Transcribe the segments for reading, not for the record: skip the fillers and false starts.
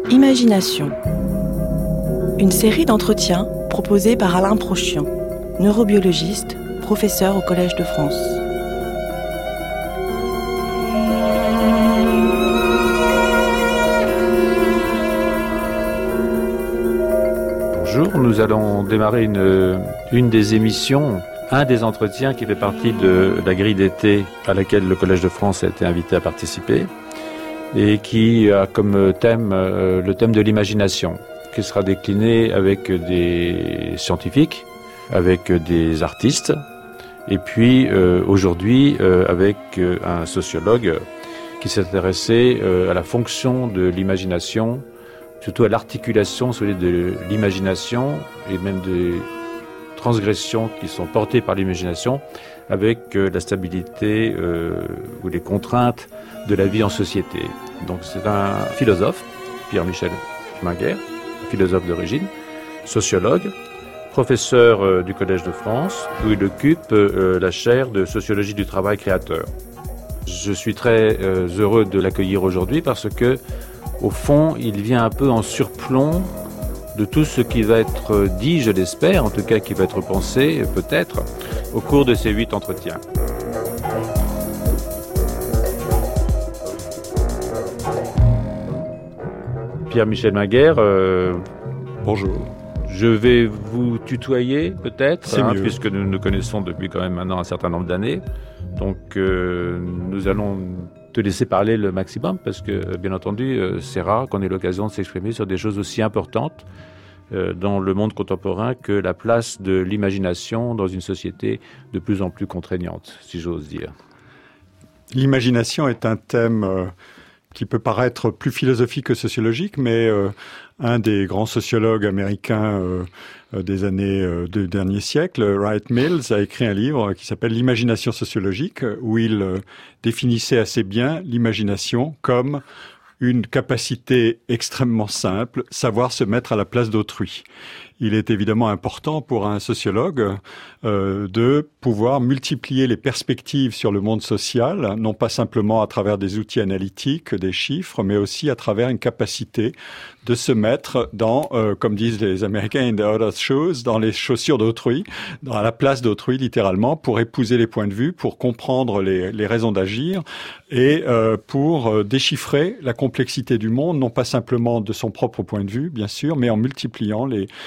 Imagination. Une série d'entretiens proposés par Alain Prochian, neurobiologiste, professeur au Collège de France. Bonjour, nous allons démarrer une des émissions, un des entretiens qui fait partie de la grille d'été à laquelle le Collège de France a été invité à participer et qui a comme thème le thème de l'imagination, qui sera décliné avec des scientifiques, avec des artistes, et puis aujourd'hui avec un sociologue qui s'est intéressé à la fonction de l'imagination, surtout à l'articulation de l'imagination et même des transgressions qui sont portées par l'imagination avec la stabilité ou les contraintes de la vie en société. Donc c'est un philosophe, Pierre-Michel Minguer, philosophe d'origine, sociologue, professeur du Collège de France, où il occupe la chaire de sociologie du travail créateur. Je suis très heureux de l'accueillir aujourd'hui parce que, au fond, il vient un peu en surplomb de tout ce qui va être dit, je l'espère, en tout cas qui va être pensé, peut-être, au cours de ces 8 entretiens. Pierre-Michel Minguer, bonjour. Je vais vous tutoyer, peut-être, C'est mieux. Puisque nous nous connaissons depuis quand même maintenant un certain nombre d'années. Donc, nous allons te laisser parler le maximum, parce que, bien entendu, c'est rare qu'on ait l'occasion de s'exprimer sur des choses aussi importantes dans le monde contemporain que la place de l'imagination dans une société de plus en plus contraignante, si j'ose dire. L'imagination est un thème qui peut paraître plus philosophique que sociologique, mais un des grands sociologues américains des derniers siècles, Wright Mills, a écrit un livre qui s'appelle L'imagination sociologique, où il définissait assez bien l'imagination comme une capacité extrêmement simple, savoir se mettre à la place d'autrui. Il est évidemment important pour un sociologue de pouvoir multiplier les perspectives sur le monde social, non pas simplement à travers des outils analytiques, des chiffres, mais aussi à travers une capacité de se mettre dans, comme disent les Américains, in the other shoes, dans les chaussures d'autrui, dans la place d'autrui littéralement, pour épouser les points de vue, pour comprendre les raisons d'agir et pour déchiffrer la complexité du monde, non pas simplement de son propre point de vue, bien sûr, mais en multipliant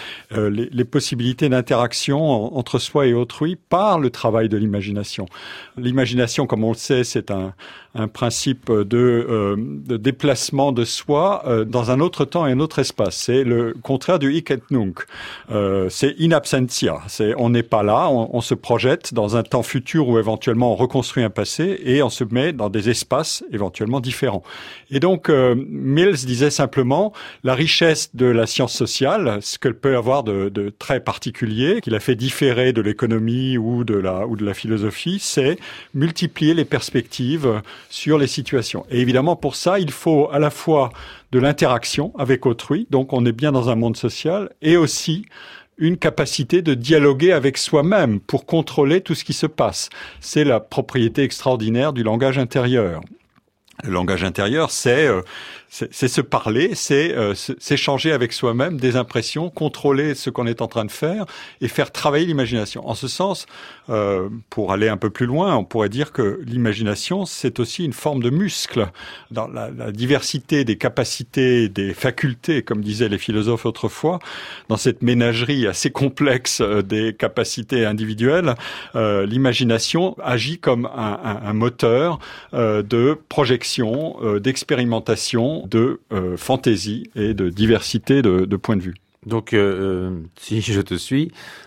les possibilités d'interaction entre soi et autrui par le travail de l'imagination. L'imagination, comme on le sait, c'est un principe de déplacement de soi dans un autre temps et un autre espace. C'est le contraire du hic et nunc. C'est in absentia. On n'est pas là, on se projette dans un temps futur où éventuellement on reconstruit un passé et on se met dans des espaces éventuellement différents. Et donc, Mills disait simplement, la richesse de la science sociale, ce qu'elle peut avoir de très particulier, qu'il a fait différer de l'économie ou de la philosophie, c'est multiplier les perspectives sur les situations. Et évidemment, pour ça, il faut à la fois de l'interaction avec autrui, donc on est bien dans un monde social, et aussi une capacité de dialoguer avec soi-même pour contrôler tout ce qui se passe. C'est la propriété extraordinaire du langage intérieur. Le langage intérieur, c'est se parler, c'est s'échanger avec soi-même des impressions, contrôler ce qu'on est en train de faire et faire travailler l'imagination. En ce sens, pour aller un peu plus loin, on pourrait dire que l'imagination, c'est aussi une forme de muscle. Dans la diversité des capacités, des facultés, comme disaient les philosophes autrefois, dans cette ménagerie assez complexe des capacités individuelles, l'imagination agit comme un moteur de projection, d'expérimentation, de fantaisie et de diversité de points de vue. Donc, si je te suis,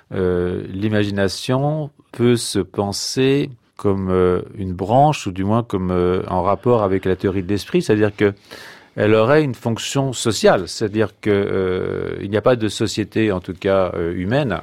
l'imagination peut se penser comme une branche, ou du moins comme en rapport avec la théorie de l'esprit, c'est-à-dire que elle aurait une fonction sociale, c'est-à-dire que il n'y a pas de société, en tout cas humaine,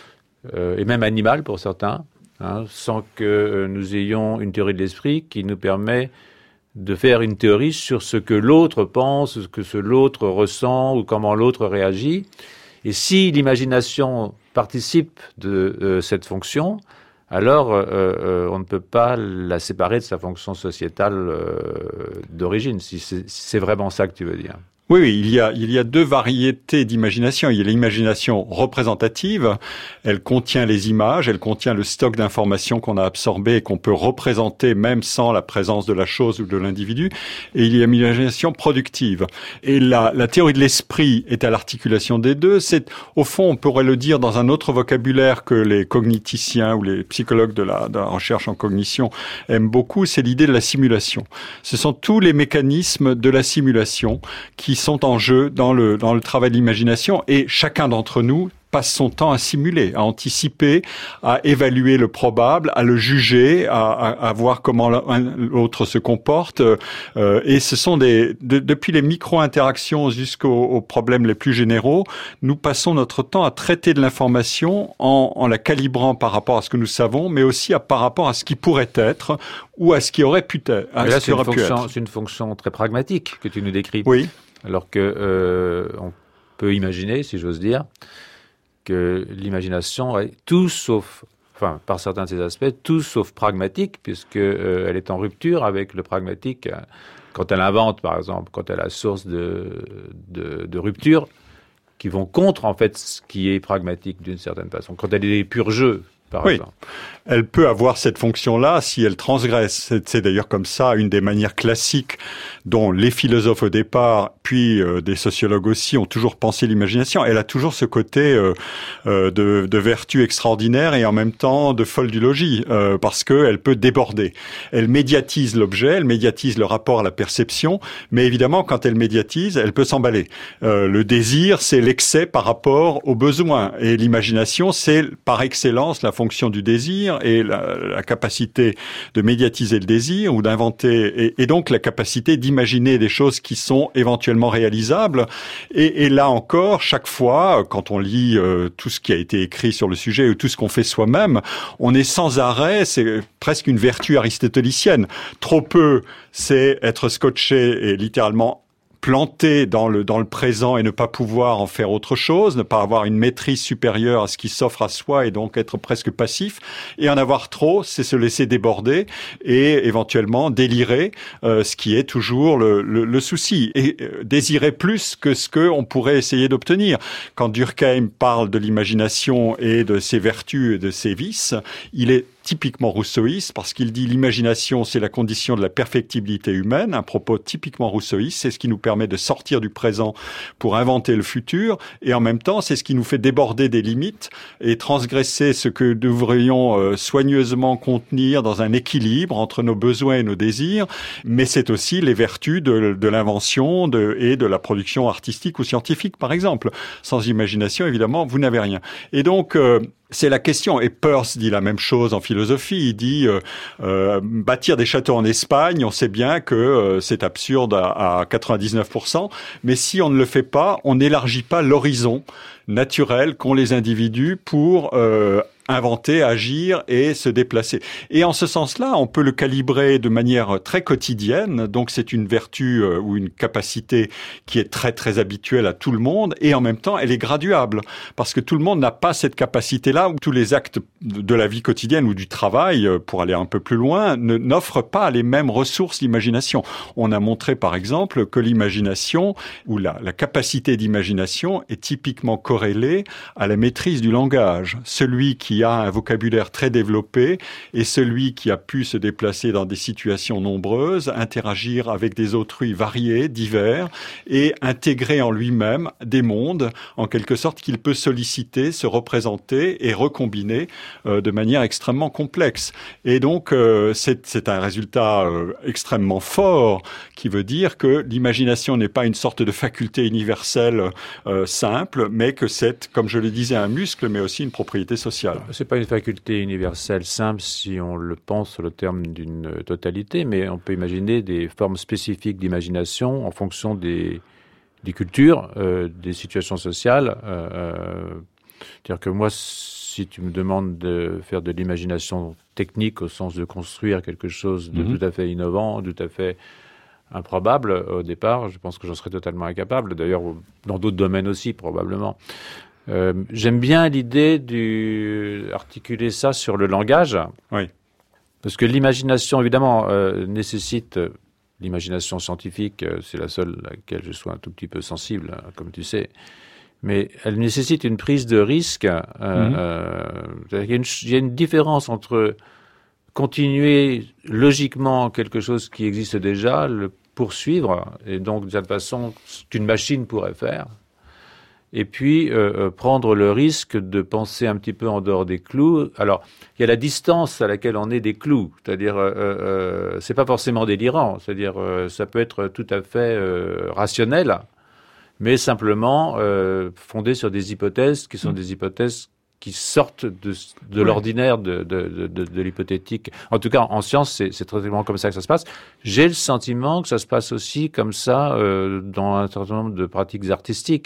et même animale pour certains, sans que nous ayons une théorie de l'esprit qui nous permet de faire une théorie sur ce que l'autre pense, ce que l'autre ressent ou comment l'autre réagit. Et si l'imagination participe de cette fonction, alors on ne peut pas la séparer de sa fonction sociétale d'origine, si c'est vraiment ça que tu veux dire. Oui, il y a deux variétés d'imagination. Il y a l'imagination représentative. Elle contient les images, elle contient le stock d'informations qu'on a absorbé et qu'on peut représenter même sans la présence de la chose ou de l'individu. Et il y a l'imagination productive. Et la théorie de l'esprit est à l'articulation des deux. C'est, au fond, on pourrait le dire dans un autre vocabulaire que les cogniticiens ou les psychologues de la recherche en cognition aiment beaucoup, c'est l'idée de la simulation. Ce sont tous les mécanismes de la simulation qui sont en jeu dans le travail de l'imagination, et chacun d'entre nous passe son temps à simuler, à anticiper, à évaluer le probable, à le juger, à voir comment l'autre se comporte. Et ce sont depuis les micro-interactions jusqu'aux problèmes les plus généraux, nous passons notre temps à traiter de l'information en la calibrant par rapport à ce que nous savons, mais aussi par rapport à ce qui pourrait être ou à ce qui aurait pu être. Là, c'est une fonction très pragmatique que tu nous décris. Oui. Alors que on peut imaginer, si j'ose dire, que l'imagination est tout sauf, enfin, par certains de ses aspects, tout sauf pragmatique, puisque elle est en rupture avec le pragmatique quand elle invente, par exemple, quand elle a source de ruptures qui vont contre, en fait, ce qui est pragmatique d'une certaine façon. Quand elle est des purs jeux, par exemple. Elle peut avoir cette fonction-là si elle transgresse. C'est d'ailleurs comme ça une des manières classiques dont les philosophes au départ, puis des sociologues aussi, ont toujours pensé l'imagination. Elle a toujours ce côté de vertu extraordinaire et en même temps de folle du logis, parce qu'elle peut déborder. Elle médiatise l'objet, elle médiatise le rapport à la perception, mais évidemment, quand elle médiatise, elle peut s'emballer. Le désir, c'est l'excès par rapport au besoin. Et l'imagination, c'est par excellence la fonction du désir et la capacité de médiatiser le désir ou d'inventer, et donc la capacité d'imaginer des choses qui sont éventuellement réalisables. Et là encore, chaque fois, quand on lit tout ce qui a été écrit sur le sujet ou tout ce qu'on fait soi-même, on est sans arrêt, c'est presque une vertu aristotélicienne. Trop peu, c'est être scotché et littéralement planté dans le présent et ne pas pouvoir en faire autre chose, ne pas avoir une maîtrise supérieure à ce qui s'offre à soi et donc être presque passif. Et en avoir trop, c'est se laisser déborder et éventuellement délirer, ce qui est toujours le souci. Et désirer plus que ce qu'on pourrait essayer d'obtenir. Quand Durkheim parle de l'imagination et de ses vertus et de ses vices, il est typiquement rousseauiste, parce qu'il dit l'imagination, c'est la condition de la perfectibilité humaine, un propos typiquement rousseauiste, c'est ce qui nous permet de sortir du présent pour inventer le futur, et en même temps, c'est ce qui nous fait déborder des limites et transgresser ce que nous devrions soigneusement contenir dans un équilibre entre nos besoins et nos désirs, mais c'est aussi les vertus de l'invention et de la production artistique ou scientifique, par exemple. Sans imagination, évidemment, vous n'avez rien. Et donc, c'est la question. Et Peirce dit la même chose en philosophie. Il dit bâtir des châteaux en Espagne, on sait bien que c'est absurde à 99%, mais si on ne le fait pas, on n'élargit pas l'horizon naturel qu'ont les individus pour inventer, agir et se déplacer. Et en ce sens-là, on peut le calibrer de manière très quotidienne. Donc c'est une vertu ou une capacité qui est très très habituelle à tout le monde, et en même temps elle est graduable, parce que tout le monde n'a pas cette capacité-là, où tous les actes de la vie quotidienne ou du travail, pour aller un peu plus loin, n'offrent pas les mêmes ressources d'imagination. On a montré par exemple que l'imagination ou la capacité d'imagination est typiquement corrélée à la maîtrise du langage. Celui qui a un vocabulaire très développé et celui qui a pu se déplacer dans des situations nombreuses, interagir avec des autrui variés, divers, et intégrer en lui-même des mondes, en quelque sorte, qu'il peut solliciter, se représenter et recombiner de manière extrêmement complexe. Et donc, c'est un résultat extrêmement fort, qui veut dire que l'imagination n'est pas une sorte de faculté universelle simple, mais que c'est, comme je le disais, un muscle, mais aussi une propriété sociale. C'est pas une faculté universelle simple si on le pense sur le terme d'une totalité, mais on peut imaginer des formes spécifiques d'imagination en fonction des cultures, des situations sociales. C'est-à-dire que moi, si tu me demandes de faire de l'imagination technique au sens de construire quelque chose de tout à fait innovant, tout à fait improbable au départ, je pense que j'en serais totalement incapable. D'ailleurs, dans d'autres domaines aussi, probablement. J'aime bien l'idée d'articuler ça sur le langage. Oui. Parce que l'imagination, évidemment, nécessite l'imagination scientifique, c'est la seule à laquelle je sois un tout petit peu sensible, comme tu sais. Mais elle nécessite une prise de risque. Il y a une différence entre continuer logiquement quelque chose qui existe déjà, le poursuivre, et donc de cette façon qu'une machine pourrait faire, et puis prendre le risque de penser un petit peu en dehors des clous. Alors, il y a la distance à laquelle on est des clous, c'est-à-dire c'est pas forcément délirant, c'est-à-dire ça peut être tout à fait rationnel, mais simplement fondé sur des hypothèses qui sont des hypothèses qui sortent de l'ordinaire, de l'hypothétique. En tout cas, en science, c'est très exactement comme ça que ça se passe. J'ai le sentiment que ça se passe aussi comme ça dans un certain nombre de pratiques artistiques.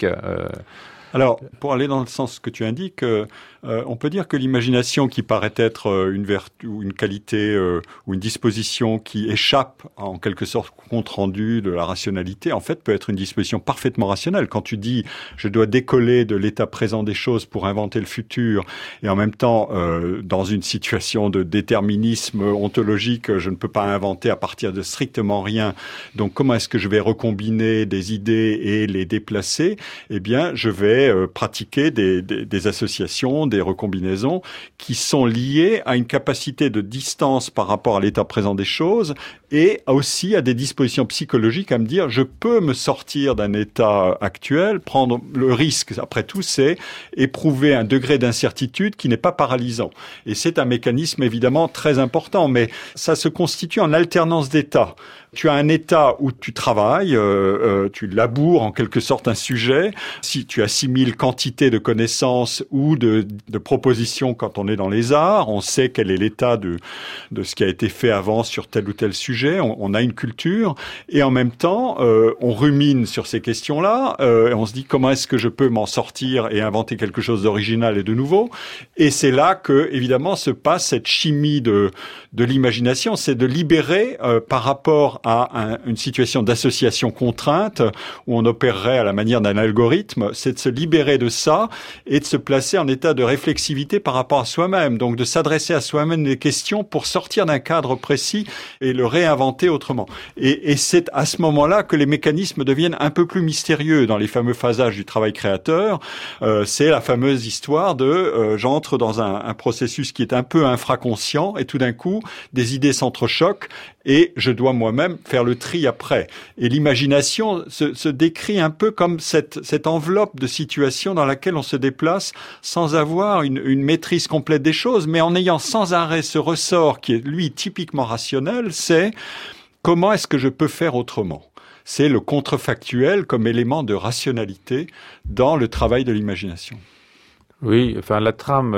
Alors, pour aller dans le sens que tu indiques, on peut dire que l'imagination qui paraît être une vertu ou une qualité ou une disposition qui échappe en quelque sorte au compte rendu de la rationalité, en fait, peut être une disposition parfaitement rationnelle. Quand tu dis « je dois décoller de l'état présent des choses pour inventer le futur » et en même temps, dans une situation de déterminisme ontologique, je ne peux pas inventer à partir de strictement rien. Donc, comment est-ce que je vais recombiner des idées et les déplacer ? Eh bien, je vais pratiquer des associations, des recombinaisons qui sont liées à une capacité de distance par rapport à l'état présent des choses et aussi à des dispositions psychologiques à me dire je peux me sortir d'un état actuel, prendre le risque, après tout, c'est éprouver un degré d'incertitude qui n'est pas paralysant. Et c'est un mécanisme évidemment très important, mais ça se constitue en alternance d'états. Tu as un état où tu travailles, tu laboures en quelque sorte un sujet. Si tu assimiles quantité de connaissances ou de propositions quand on est dans les arts, on sait quel est l'état de ce qui a été fait avant sur tel ou tel sujet. On a une culture et en même temps, on rumine sur ces questions-là. Et on se dit comment est-ce que je peux m'en sortir et inventer quelque chose d'original et de nouveau. Et c'est là que évidemment se passe cette chimie de l'imagination, c'est de libérer par rapport à une situation d'association contrainte où on opérerait à la manière d'un algorithme, c'est de se libérer de ça et de se placer en état de réflexivité par rapport à soi-même, donc de s'adresser à soi-même des questions pour sortir d'un cadre précis et le réinventer autrement. Et c'est à ce moment-là que les mécanismes deviennent un peu plus mystérieux dans les fameux phasages du travail créateur. C'est la fameuse histoire de j'entre dans un processus qui est un peu infraconscient et tout d'un coup, des idées s'entrechoquent et je dois moi-même faire le tri après. Et l'imagination se décrit un peu comme cette enveloppe de situation dans laquelle on se déplace sans avoir une maîtrise complète des choses, mais en ayant sans arrêt ce ressort qui est, lui, typiquement rationnel, c'est comment est-ce que je peux faire autrement ? C'est le contrefactuel comme élément de rationalité dans le travail de l'imagination. Oui, enfin la trame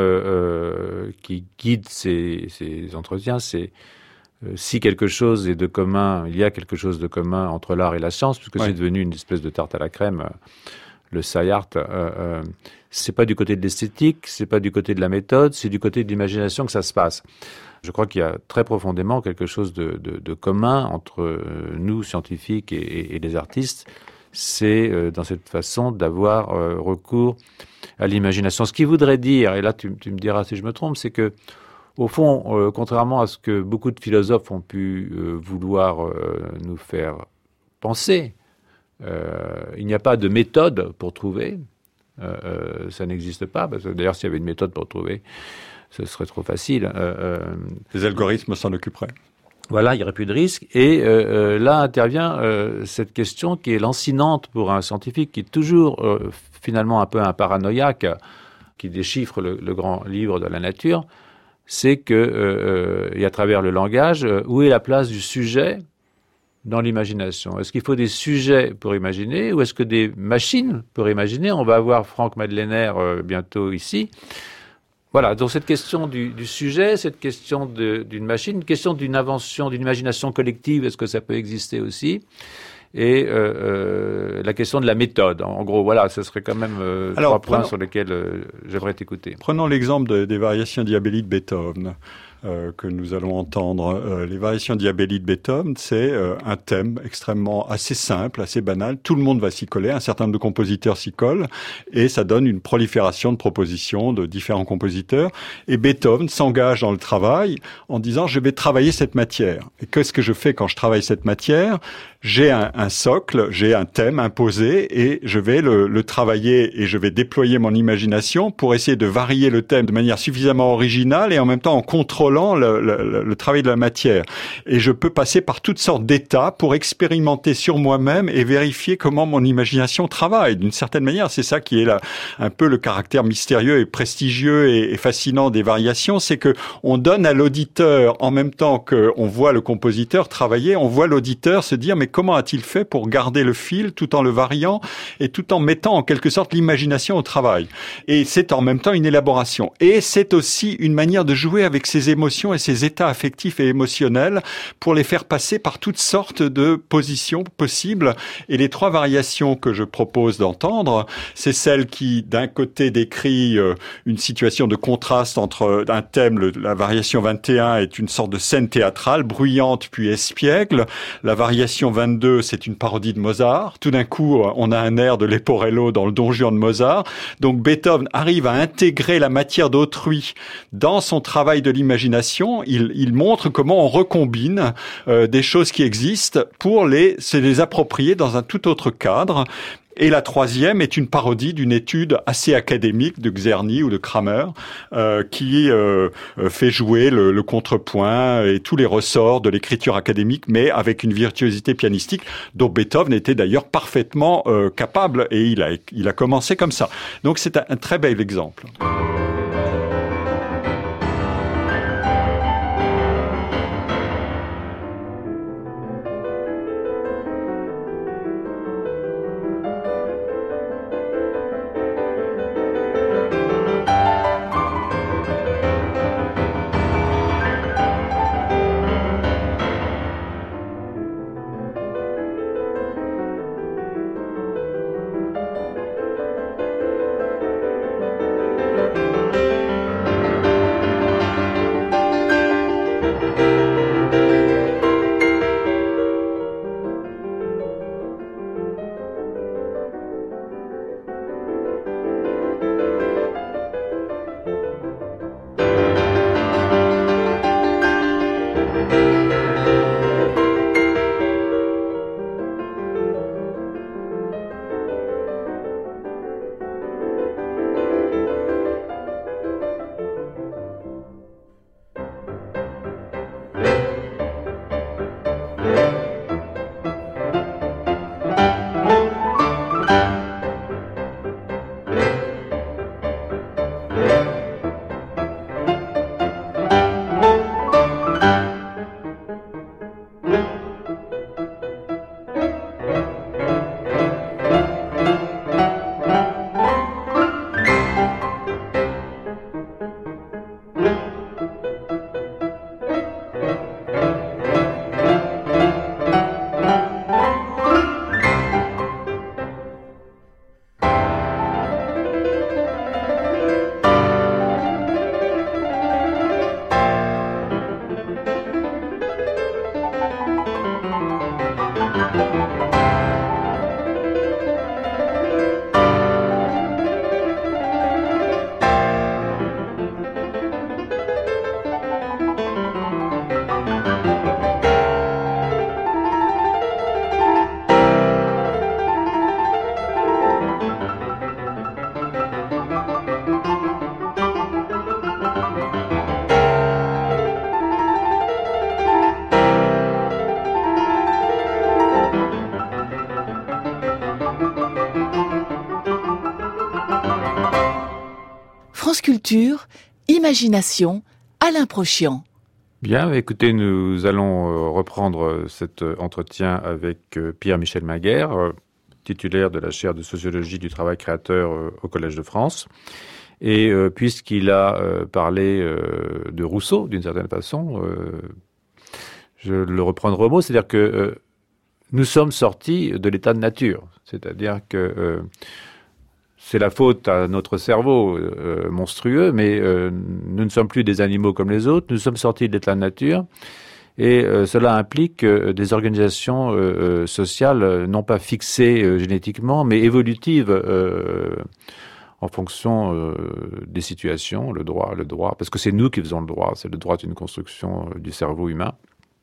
qui guide ces entretiens, c'est si quelque chose est de commun, il y a quelque chose de commun entre l'art et la science, puisque c'est devenu une espèce de tarte à la crème, le sci-art. C'est pas du côté de l'esthétique, c'est pas du côté de la méthode, c'est du côté de l'imagination que ça se passe. Je crois qu'il y a très profondément quelque chose de commun entre nous, scientifiques, et les artistes. C'est dans cette façon d'avoir recours à l'imagination. Ce qui voudrait dire, et là tu me diras si je me trompe, c'est que au fond, contrairement à ce que beaucoup de philosophes ont pu vouloir nous faire penser, il n'y a pas de méthode pour trouver. Ça n'existe pas. Parce que d'ailleurs, s'il y avait une méthode pour trouver, ce serait trop facile. Les algorithmes s'en occuperaient. Voilà, il n'y aurait plus de risque. Et là intervient cette question qui est lancinante pour un scientifique qui est toujours finalement un peu un paranoïaque, qui déchiffre le grand livre de la nature. C'est que, et à travers le langage, où est la place du sujet dans l'imagination ? Est-ce qu'il faut des sujets pour imaginer ou est-ce que des machines pour imaginer ? On va avoir Franck Madlener bientôt ici. Voilà, donc cette question du sujet, cette question d'une machine, une question d'une invention, d'une imagination collective, est-ce que ça peut exister aussi ? Et la question de la méthode. En gros, voilà, ce serait quand même trois points sur lesquels j'aimerais t'écouter. Prenons l'exemple des variations diabelli de Beethoven. que nous allons entendre, les variations diabelli de Beethoven, c'est un thème extrêmement assez simple, assez banal. Tout le monde va s'y coller, un certain nombre de compositeurs s'y collent, et ça donne une prolifération de propositions de différents compositeurs. Et Beethoven s'engage dans le travail en disant « je vais travailler cette matière ». Et qu'est-ce que je fais quand je travaille cette matière ? J'ai un socle, j'ai un thème imposé et je vais le travailler et je vais déployer mon imagination pour essayer de varier le thème de manière suffisamment originale et en même temps en contrôlant le travail de la matière. Et je peux passer par toutes sortes d'états pour expérimenter sur moi-même et vérifier comment mon imagination travaille. D'une certaine manière, c'est ça qui est un peu le caractère mystérieux et prestigieux et fascinant des variations, c'est que on donne à l'auditeur, en même temps qu'on voit le compositeur travailler, on voit l'auditeur se dire mais comment a-t-il fait pour garder le fil tout en le variant et tout en mettant en quelque sorte l'imagination au travail. Et c'est en même temps une élaboration. Et c'est aussi une manière de jouer avec ses émotions et ses états affectifs et émotionnels pour les faire passer par toutes sortes de positions possibles. Et les 3 variations que je propose d'entendre, c'est celle qui, d'un côté, décrit une situation de contraste entre un thème, la variation 21 est une sorte de scène théâtrale, bruyante puis espiègle. La variation 22, c'est une parodie de Mozart. Tout d'un coup, on a un air de Leporello dans le Don Juan de Mozart. Donc Beethoven arrive à intégrer la matière d'autrui dans son travail de l'imagination. Il montre comment on recombine des choses qui existent pour se les approprier dans un tout autre cadre. Et la 3e est une parodie d'une étude assez académique de Czerny ou de Kramer qui fait jouer le contrepoint et tous les ressorts de l'écriture académique, mais avec une virtuosité pianistique dont Beethoven était d'ailleurs parfaitement capable, et il a commencé comme ça. Donc c'est un très bel exemple. France Culture, Imagination, Alain Prochian. Bien, écoutez, nous allons reprendre cet entretien avec Pierre-Michel Maguère, titulaire de la chaire de sociologie du travail créateur au Collège de France. Et puisqu'il a parlé de Rousseau, d'une certaine façon, je le reprendrai au mot, c'est-à-dire que nous sommes sortis de l'état de nature. C'est-à-dire que c'est la faute à notre cerveau monstrueux, mais nous ne sommes plus des animaux comme les autres, nous sommes sortis de l'état de nature, et cela implique des organisations sociales non pas fixées génétiquement, mais évolutives en fonction des situations, le droit, parce que c'est nous qui faisons le droit, c'est le droit d'une construction du cerveau humain.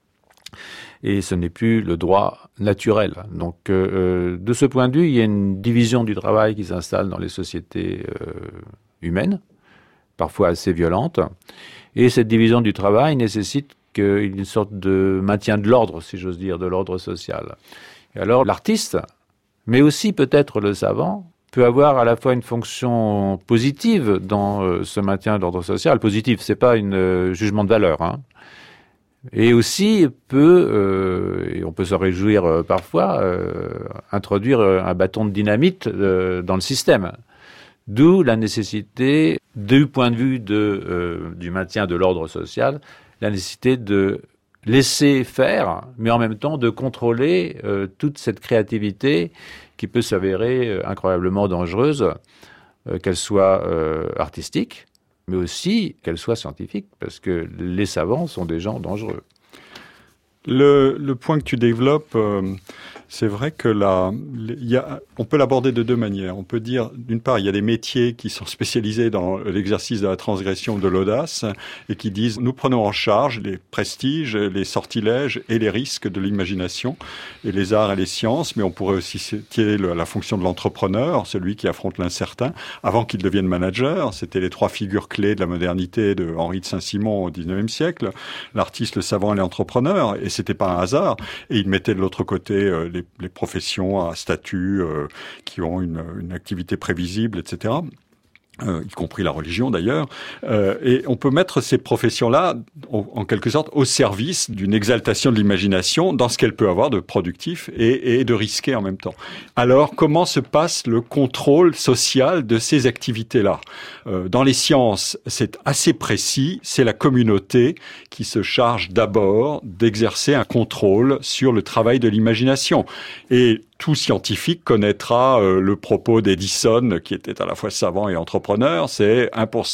Et ce n'est plus le droit naturel. Donc, de ce point de vue, il y a une division du travail qui s'installe dans les sociétés humaines, parfois assez violente. Et cette division du travail nécessite qu'il y ait une sorte de maintien de l'ordre, si j'ose dire, de l'ordre social. Et alors, l'artiste, mais aussi peut-être le savant, peut avoir à la fois une fonction positive dans ce maintien de l'ordre social. Positif, c'est pas un jugement de valeur, hein. Et aussi peut, et on peut se réjouir parfois, introduire un bâton de dynamite dans le système. D'où la nécessité, du point de vue du maintien de l'ordre social, la nécessité de laisser faire, mais en même temps de contrôler toute cette créativité qui peut s'avérer incroyablement dangereuse, qu'elle soit artistique, mais aussi qu'elle soit scientifique, parce que les savants sont des gens dangereux. Le point que tu développes, c'est vrai que on peut l'aborder de deux manières. On peut dire, d'une part, il y a des métiers qui sont spécialisés dans l'exercice de la transgression, de l'audace, et qui disent, nous prenons en charge les prestiges, les sortilèges et les risques de l'imagination, et les arts et les sciences, mais on pourrait aussi citer la fonction de l'entrepreneur, celui qui affronte l'incertain, avant qu'il devienne manager. C'était les trois figures clés de la modernité de Henri de Saint-Simon au XIXe siècle, l'artiste, le savant et l'entrepreneur, et c'était pas un hasard. Et il mettait de l'autre côté les professions à statut qui ont une activité prévisible, etc., y compris la religion d'ailleurs. Et on peut mettre ces professions-là, en quelque sorte, au service d'une exaltation de l'imagination dans ce qu'elle peut avoir de productif et de risqué en même temps. Alors, comment se passe le contrôle social de ces activités-là ? Dans les sciences, c'est assez précis. C'est la communauté qui se charge d'abord d'exercer un contrôle sur le travail de l'imagination. Et tout scientifique connaîtra le propos d'Edison, qui était à la fois savant et entrepreneur, c'est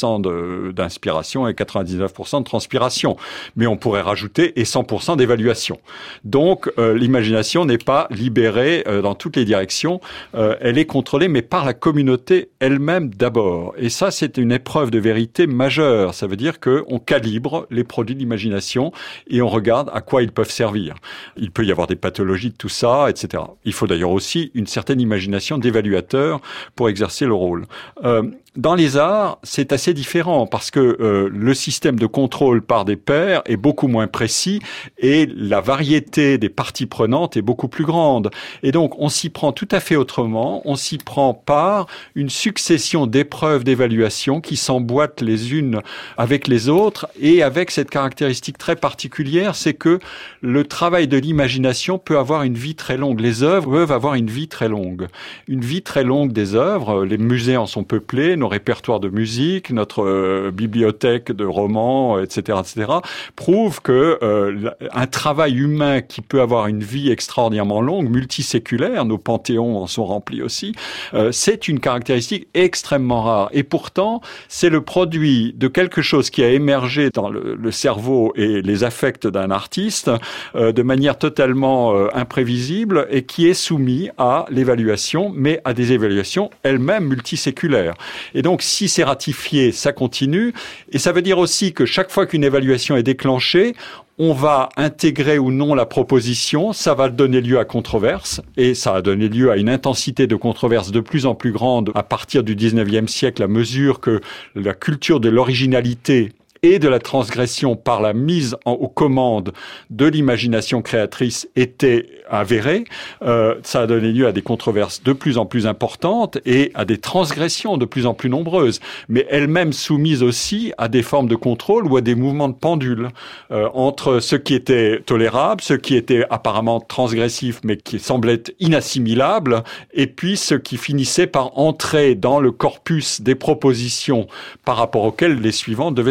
1% d'inspiration et 99% de transpiration. Mais on pourrait rajouter et 100% d'évaluation. Donc l'imagination n'est pas libérée dans toutes les directions, elle est contrôlée, mais par la communauté elle-même d'abord. Et ça, c'est une épreuve de vérité majeure. Ça veut dire qu'on calibre les produits d'imagination et on regarde à quoi ils peuvent servir. Il peut y avoir des pathologies de tout ça, etc. Il faut d'ailleurs aussi une certaine imagination d'évaluateur pour exercer le rôle. Dans les arts, c'est assez différent parce que le système de contrôle par des pairs est beaucoup moins précis et la variété des parties prenantes est beaucoup plus grande. Et donc, on s'y prend tout à fait autrement. On s'y prend par une succession d'épreuves d'évaluation qui s'emboîtent les unes avec les autres et avec cette caractéristique très particulière, c'est que le travail de l'imagination peut avoir une vie très longue. Les œuvres peuvent avoir une vie très longue. Une vie très longue des œuvres, les musées en sont peuplés, nos répertoires de musique, notre bibliothèque de romans, etc., prouvent que un travail humain qui peut avoir une vie extraordinairement longue, multiséculaire, nos panthéons en sont remplis aussi, c'est une caractéristique extrêmement rare. Et pourtant, c'est le produit de quelque chose qui a émergé dans le cerveau et les affects d'un artiste de manière totalement imprévisible et qui est soumis à l'évaluation, mais à des évaluations elles-mêmes multiséculaires. Et donc, si c'est ratifié, ça continue. Et ça veut dire aussi que chaque fois qu'une évaluation est déclenchée, on va intégrer ou non la proposition, ça va donner lieu à controverse, et ça a donné lieu à une intensité de controverse de plus en plus grande à partir du 19e siècle, à mesure que la culture de l'originalité et de la transgression par la mise aux commandes de l'imagination créatrice était avérée. Ça a donné lieu à des controverses de plus en plus importantes et à des transgressions de plus en plus nombreuses, mais elles-mêmes soumises aussi à des formes de contrôle ou à des mouvements de pendule entre ce qui était tolérable, ce qui était apparemment transgressif mais qui semblait inassimilable, et puis ce qui finissait par entrer dans le corpus des propositions par rapport auxquelles les suivants devaient se placer.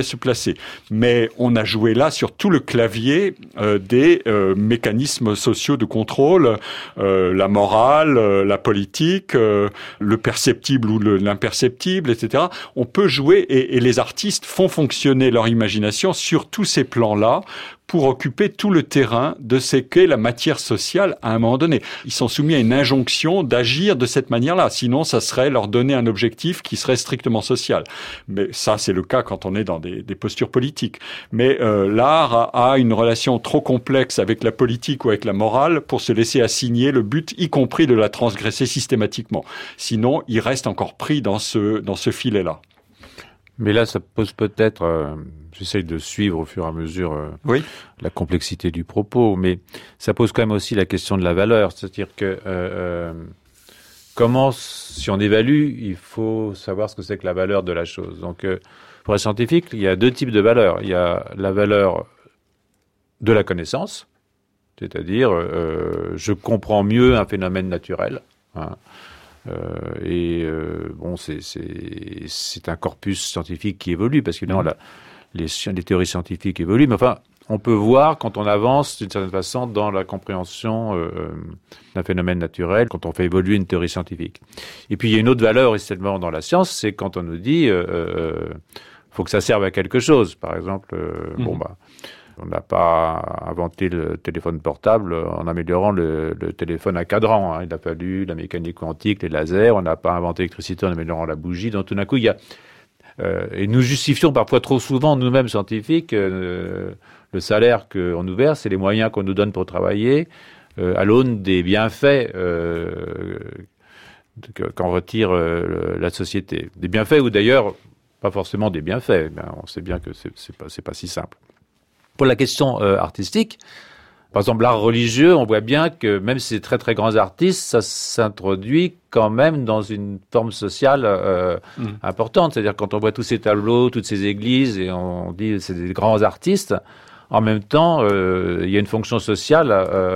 passé. Mais on a joué là sur tout le clavier des mécanismes sociaux de contrôle, la morale, la politique, le perceptible ou l'imperceptible, etc. On peut jouer et les artistes font fonctionner leur imagination sur tous ces plans-là pour occuper tout le terrain de ce qu'est la matière sociale à un moment donné. Ils sont soumis à une injonction d'agir de cette manière-là. Sinon, ça serait leur donner un objectif qui serait strictement social. Mais ça, c'est le cas quand on est dans des postures politiques. Mais l'art a une relation trop complexe avec la politique ou avec la morale pour se laisser assigner le but, y compris de la transgresser systématiquement. Sinon, il reste encore pris dans ce filet-là. Mais là, ça pose peut-être, j'essaye de suivre au fur et à mesure la complexité du propos, mais ça pose quand même aussi la question de la valeur. C'est-à-dire que comment, si on évalue, il faut savoir ce que c'est que la valeur de la chose. Donc, pour un scientifique, il y a deux types de valeurs. Il y a la valeur de la connaissance, c'est-à-dire je comprends mieux un phénomène naturel, hein. Bon, c'est un corpus scientifique qui évolue parce que les théories scientifiques évoluent, mais enfin, on peut voir quand on avance d'une certaine façon dans la compréhension d'un phénomène naturel, quand on fait évoluer une théorie scientifique. Et puis il y a une autre valeur essentiellement dans la science, c'est quand on nous dit faut que ça serve à quelque chose. Par exemple, on n'a pas inventé le téléphone portable en améliorant le téléphone à cadran, hein. Il a fallu la mécanique quantique, les lasers. On n'a pas inventé l'électricité en améliorant la bougie. Donc tout d'un coup, il y a... et nous justifions parfois trop souvent, nous-mêmes scientifiques, le salaire qu'on nous verse et les moyens qu'on nous donne pour travailler à l'aune des bienfaits qu'en retire la société. Des bienfaits ou d'ailleurs, pas forcément des bienfaits. On sait bien que c'est pas si simple. Pour la question artistique, par exemple l'art religieux, on voit bien que même si c'est très très grands artistes, ça s'introduit quand même dans une forme sociale importante. C'est-à-dire quand on voit tous ces tableaux, toutes ces églises, et on dit c'est des grands artistes, en même temps il y a une fonction sociale,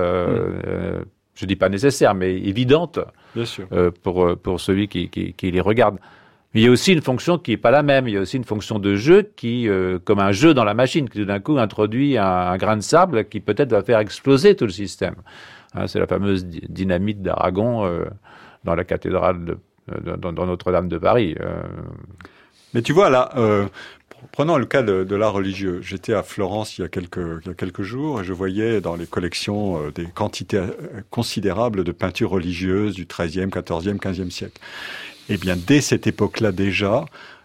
je dis pas nécessaire, mais évidente, bien sûr. Pour celui qui les regarde. Mais il y a aussi une fonction qui n'est pas la même. Il y a aussi une fonction de jeu qui, comme un jeu dans la machine, qui tout d'un coup introduit un grain de sable qui peut-être va faire exploser tout le système. Hein, c'est la fameuse dynamite d'Aragon dans la cathédrale dans Notre-Dame de Paris. Mais tu vois là, prenons le cas de l'art religieux. J'étais à Florence il y a quelques jours et je voyais dans les collections des quantités considérables de peintures religieuses du XIIIe, XIVe, XVe siècle. Eh bien, dès cette époque-là déjà,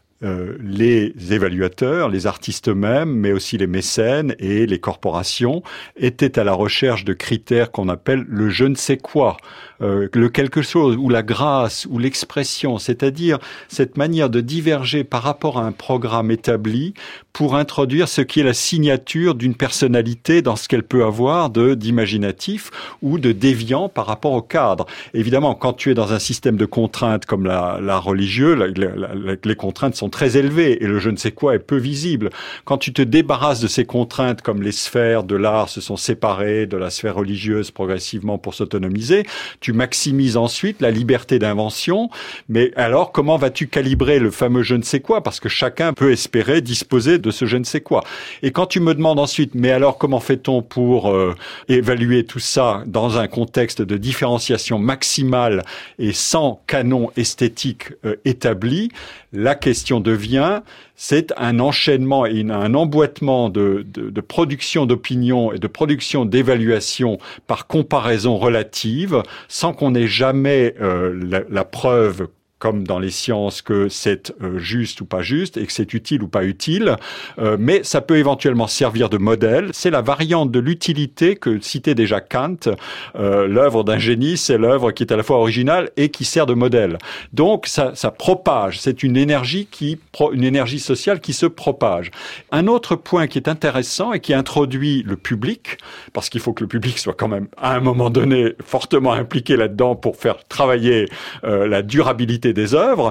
les évaluateurs, les artistes eux-mêmes, mais aussi les mécènes et les corporations étaient à la recherche de critères qu'on appelle le je ne sais quoi, le quelque chose, ou la grâce, ou l'expression, c'est-à-dire cette manière de diverger par rapport à un programme établi pour introduire ce qui est la signature d'une personnalité dans ce qu'elle peut avoir d'imaginatif ou de déviant par rapport au cadre. Évidemment, quand tu es dans un système de contraintes comme l'art religieux, les contraintes sont très élevées et le je ne sais quoi est peu visible. Quand tu te débarrasses de ces contraintes comme les sphères de l'art se sont séparées de la sphère religieuse progressivement pour s'autonomiser, tu maximises ensuite la liberté d'invention. Mais alors, comment vas-tu calibrer le fameux je ne sais quoi? Parce que chacun peut espérer disposer de ce je ne sais quoi. Et quand tu me demandes ensuite, mais alors comment fait-on pour évaluer tout ça dans un contexte de différenciation maximale et sans canon esthétique établi, la question devient, c'est un enchaînement et un emboîtement de production d'opinion et de production d'évaluation par comparaison relative, sans qu'on ait jamais la preuve comme dans les sciences, que c'est juste ou pas juste, et que c'est utile ou pas utile, mais ça peut éventuellement servir de modèle. C'est la variante de l'utilité que citait déjà Kant. L'œuvre d'un génie, c'est l'œuvre qui est à la fois originale et qui sert de modèle. Donc ça propage, c'est une énergie sociale qui se propage. Un autre point qui est intéressant et qui introduit le public, parce qu'il faut que le public soit quand même à un moment donné fortement impliqué là-dedans pour faire travailler la durabilité des œuvres,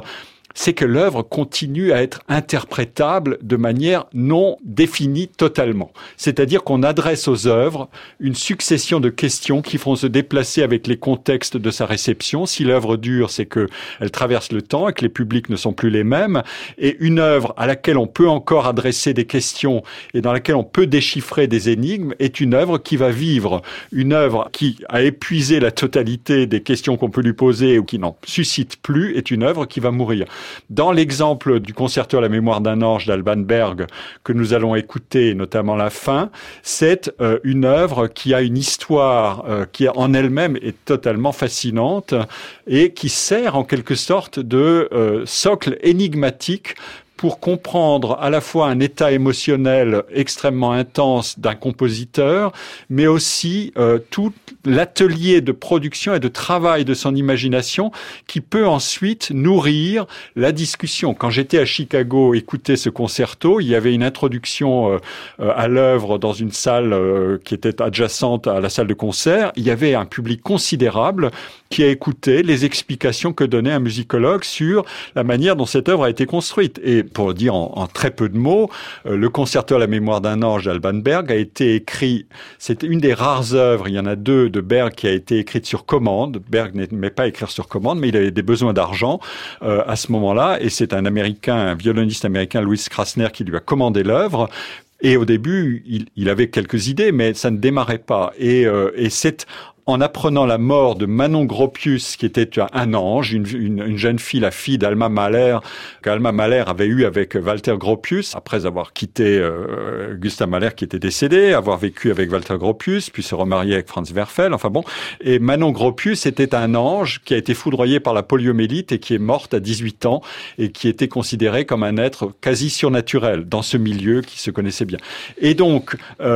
c'est que l'œuvre continue à être interprétable de manière non définie totalement. C'est-à-dire qu'on adresse aux œuvres une succession de questions qui font se déplacer avec les contextes de sa réception. Si l'œuvre dure, c'est qu'elle traverse le temps et que les publics ne sont plus les mêmes. Et une œuvre à laquelle on peut encore adresser des questions et dans laquelle on peut déchiffrer des énigmes est une œuvre qui va vivre. Une œuvre qui a épuisé la totalité des questions qu'on peut lui poser ou qui n'en suscite plus est une œuvre qui va mourir. Dans l'exemple du concerto à la mémoire d'un ange d'Alban Berg que nous allons écouter, notamment la fin, c'est une œuvre qui a une histoire qui en elle-même est totalement fascinante et qui sert en quelque sorte de socle énigmatique pour comprendre à la fois un état émotionnel extrêmement intense d'un compositeur, mais aussi tout l'atelier de production et de travail de son imagination qui peut ensuite nourrir la discussion. Quand j'étais à Chicago écouter ce concerto, il y avait une introduction à l'œuvre dans une salle qui était adjacente à la salle de concert. Il y avait un public considérable qui a écouté les explications que donnait un musicologue sur la manière dont cette œuvre a été construite. Et pour le dire en très peu de mots, le concerto à la mémoire d'un ange d'Alban Berg a été écrit, c'est une des rares œuvres, il y en a deux de Berg qui a été écrite sur commande. Berg n'aimait pas écrire sur commande, mais il avait des besoins d'argent à ce moment-là, et c'est un violoniste américain, Louis Krasner, qui lui a commandé l'œuvre. Et au début, il avait quelques idées, mais ça ne démarrait pas. Et c'est en apprenant la mort de Manon Gropius, qui était un ange, une jeune fille, la fille d'Alma Mahler, qu'Alma Mahler avait eue avec Walter Gropius, après avoir quitté Gustav Mahler qui était décédé, avoir vécu avec Walter Gropius, puis se remarier avec Franz Werfel, enfin bon. Et Manon Gropius était un ange qui a été foudroyé par la poliomyélite et qui est morte à 18 ans et qui était considéré comme un être quasi surnaturel dans ce milieu qui se connaissait bien. Et donc,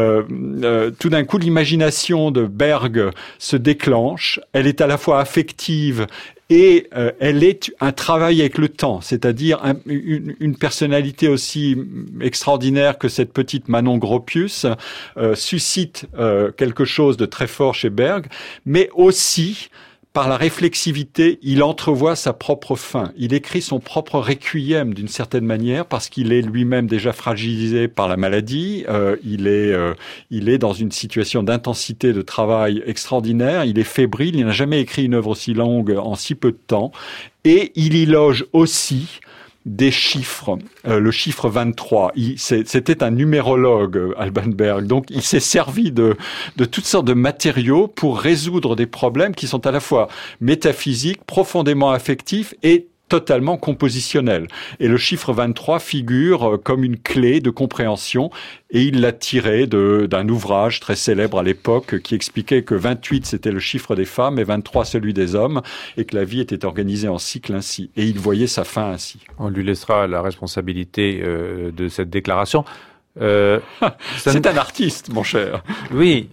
tout d'un coup, l'imagination de Berg se déclenche, elle est à la fois affective et elle est un travail avec le temps, c'est-à-dire une personnalité aussi extraordinaire que cette petite Manon Gropius suscite quelque chose de très fort chez Berg, mais aussi par la réflexivité, il entrevoit sa propre fin. Il écrit son propre requiem d'une certaine manière parce qu'il est lui-même déjà fragilisé par la maladie. Il est dans une situation d'intensité de travail extraordinaire. Il est fébrile. Il n'a jamais écrit une œuvre aussi longue en si peu de temps. Et il y loge aussi des chiffres, le chiffre 23. C'était un numérologue, Alban Berg, donc il s'est servi de toutes sortes de matériaux pour résoudre des problèmes qui sont à la fois métaphysiques, profondément affectifs et totalement compositionnel. Et le chiffre 23 figure comme une clé de compréhension et il l'a tiré d'un ouvrage très célèbre à l'époque qui expliquait que 28 c'était le chiffre des femmes et 23 celui des hommes et que la vie était organisée en cycles ainsi. Et il voyait sa fin ainsi. On lui laissera la responsabilité de cette déclaration. C'est un artiste, mon cher. Oui.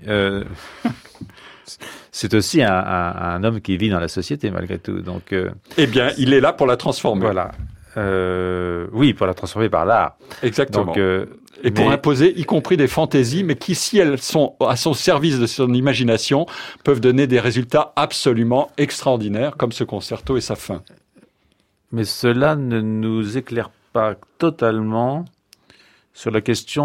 C'est aussi un homme qui vit dans la société malgré tout. Donc, eh bien, il est là pour la transformer. Voilà. Oui, pour la transformer par l'art. Exactement. Donc, et pour imposer, y compris des fantaisies, mais qui, si elles sont à son service de son imagination, peuvent donner des résultats absolument extraordinaires, comme ce concerto et sa fin. Mais cela ne nous éclaire pas totalement sur la question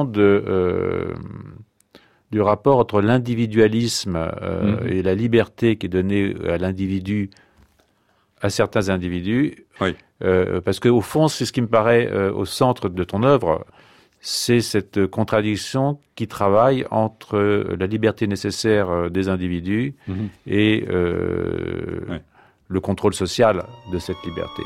du rapport entre l'individualisme et la liberté qui est donnée à l'individu, à certains individus. Oui. Parce qu'au fond, c'est ce qui me paraît au centre de ton œuvre, c'est cette contradiction qui travaille entre la liberté nécessaire des individus et le contrôle social de cette liberté.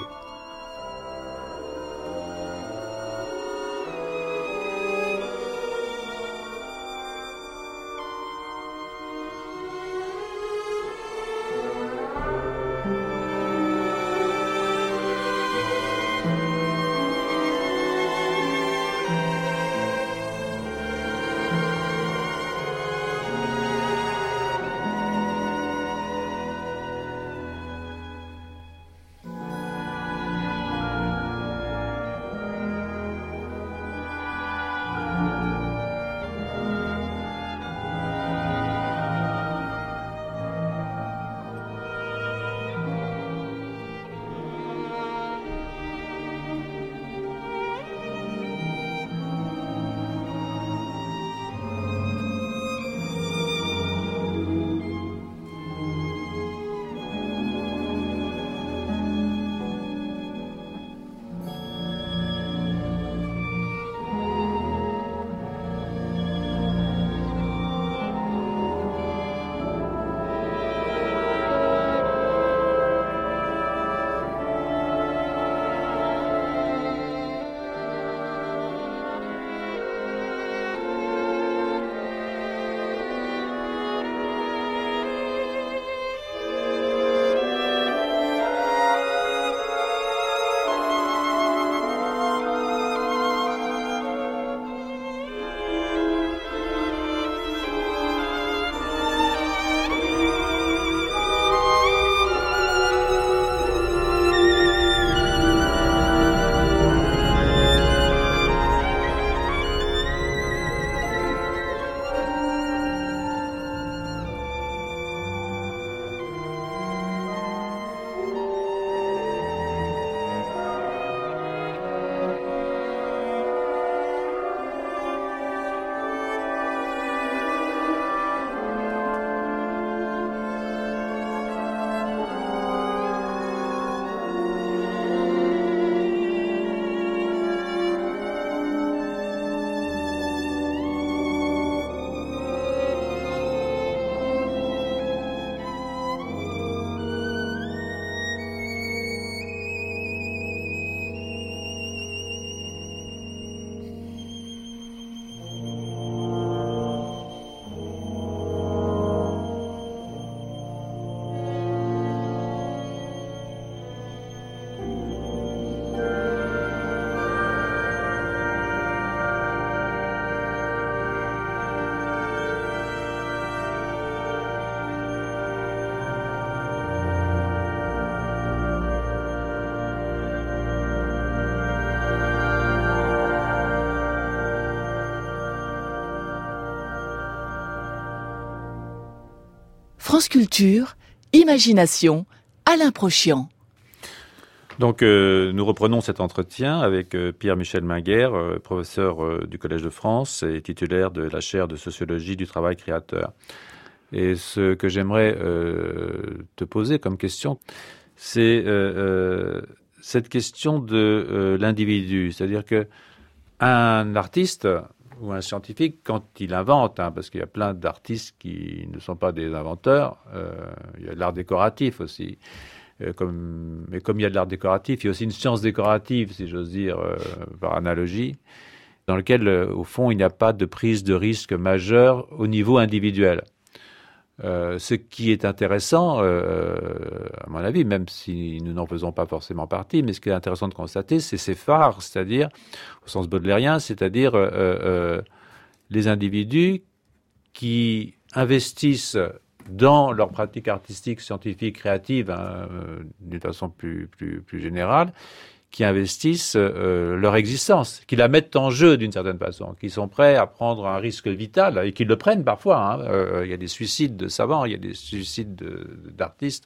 France Culture, Imagination, Alain Prochian. Donc nous reprenons cet entretien avec Pierre-Michel Minguer, professeur du Collège de France et titulaire de la chaire de sociologie du travail créateur. Et ce que j'aimerais te poser comme question, c'est cette question de l'individu. C'est-à-dire que un artiste ou un scientifique, quand il invente, parce qu'il y a plein d'artistes qui ne sont pas des inventeurs, il y a de l'art décoratif aussi. Mais comme il y a de l'art décoratif, il y a aussi une science décorative, si j'ose dire, par analogie, dans lequel, au fond, il n'y a pas de prise de risque majeure au niveau individuel. Ce qui est intéressant, à mon avis, même si nous n'en faisons pas forcément partie, mais ce qui est intéressant de constater, c'est ces phares, c'est-à-dire, au sens baudelairien, c'est-à-dire les individus qui investissent dans leur pratique artistique, scientifique, créative, d'une façon plus générale, qui investissent leur existence, qui la mettent en jeu d'une certaine façon, qui sont prêts à prendre un risque vital, et qui le prennent parfois. Il y a des suicides de savants, il y a des suicides d'artistes,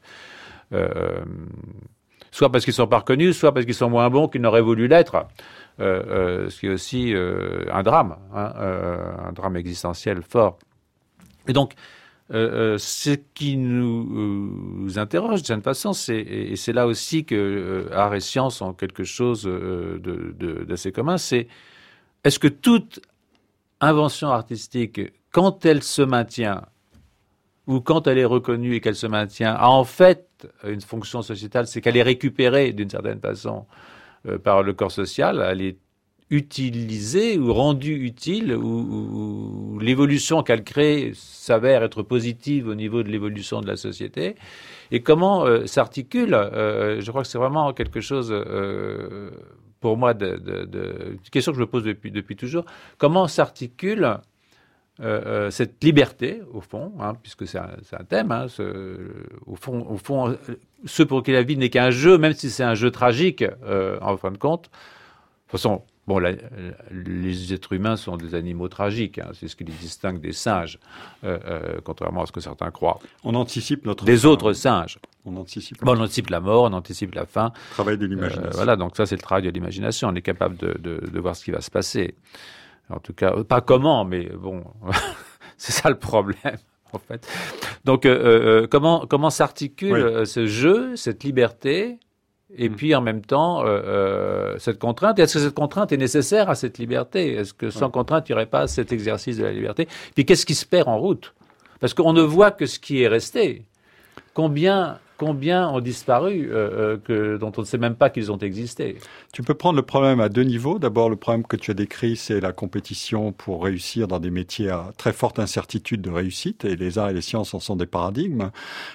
soit parce qu'ils ne sont pas reconnus, soit parce qu'ils sont moins bons qu'ils n'auraient voulu l'être, ce qui est aussi un drame existentiel fort. Et donc, ce qui nous interroge de cette façon, et c'est là aussi que art et science ont quelque chose d'assez commun, c'est est-ce que toute invention artistique, quand elle se maintient, ou quand elle est reconnue et qu'elle se maintient, a en fait une fonction sociétale, c'est qu'elle est récupérée d'une certaine façon par le corps social, elle est utilisée ou rendue utile, ou l'évolution qu'elle crée s'avère être positive au niveau de l'évolution de la société, et comment s'articule, je crois que c'est vraiment quelque chose, pour moi, une question que je me pose depuis toujours, comment s'articule cette liberté, au fond, puisque c'est un thème, au fond, ce pour qui la vie n'est qu'un jeu, même si c'est un jeu tragique, en fin de compte, de toute façon, bon, les êtres humains sont des animaux tragiques, c'est ce qui les distingue des singes, contrairement à ce que certains croient. On anticipe notre des autres singes. On anticipe la mort, on anticipe la fin. Travail de l'imagination. Voilà, donc ça c'est le travail de l'imagination. On est capable de voir ce qui va se passer. En tout cas, pas comment, mais bon, c'est ça le problème. En fait. Donc, comment s'articule ce jeu, cette liberté, et puis en même temps cette contrainte? Est-ce que cette contrainte est nécessaire à cette liberté? Est-ce que sans contrainte, il n'y aurait pas cet exercice de la liberté? Puis qu'est-ce qui se perd en route? Parce qu'on ne voit que ce qui est resté. Combien ont disparu dont on ne sait même pas qu'ils ont existé? Tu peux prendre le problème à deux niveaux. D'abord, le problème que tu as décrit, c'est la compétition pour réussir dans des métiers à très forte incertitude de réussite, et les arts et les sciences en sont des paradigmes.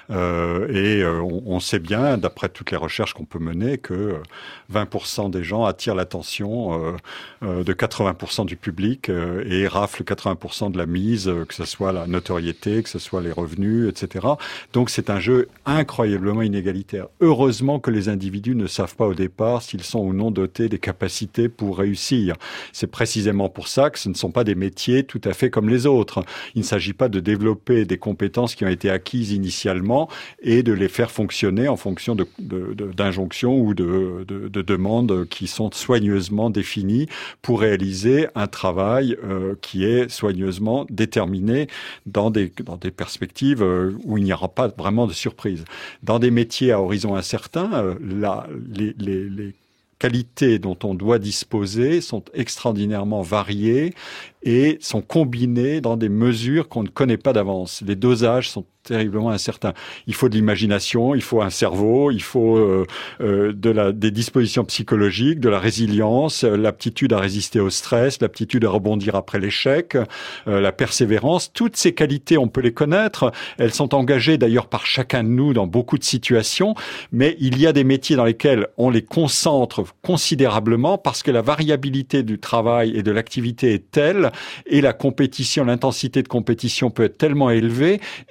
On sait bien, d'après toutes les recherches qu'on peut mener, que 20% des gens attirent l'attention de 80% du public et raflent 80% de la mise, que ce soit la notoriété, que ce soit les revenus, etc. Donc c'est un jeu incroyablement inégalitaire. Heureusement que les individus ne savent pas au départ s'ils sont ou non dotés des capacités pour réussir. C'est précisément pour ça que ce ne sont pas des métiers tout à fait comme les autres. Il ne s'agit pas de développer des compétences qui ont été acquises initialement et de les faire fonctionner en fonction d'injonctions ou de demandes qui sont soigneusement définies pour réaliser un travail qui est soigneusement déterminé dans des perspectives où il n'y aura pas vraiment de surprise. Dans des métiers à horizon incertain, les qualités dont on doit disposer sont extraordinairement variées et sont combinées dans des mesures qu'on ne connaît pas d'avance. Les dosages sont terriblement incertains. Il faut de l'imagination, il faut un cerveau, il faut des dispositions psychologiques, de la résilience, l'aptitude à résister au stress, l'aptitude à rebondir après l'échec, la persévérance. Toutes ces qualités, on peut les connaître. Elles sont engagées d'ailleurs par chacun de nous dans beaucoup de situations, mais il y a des métiers dans lesquels on les concentre considérablement parce que la variabilité du travail et de l'activité est telle et la compétition, l'intensité de compétition peut être tellement élevée et en même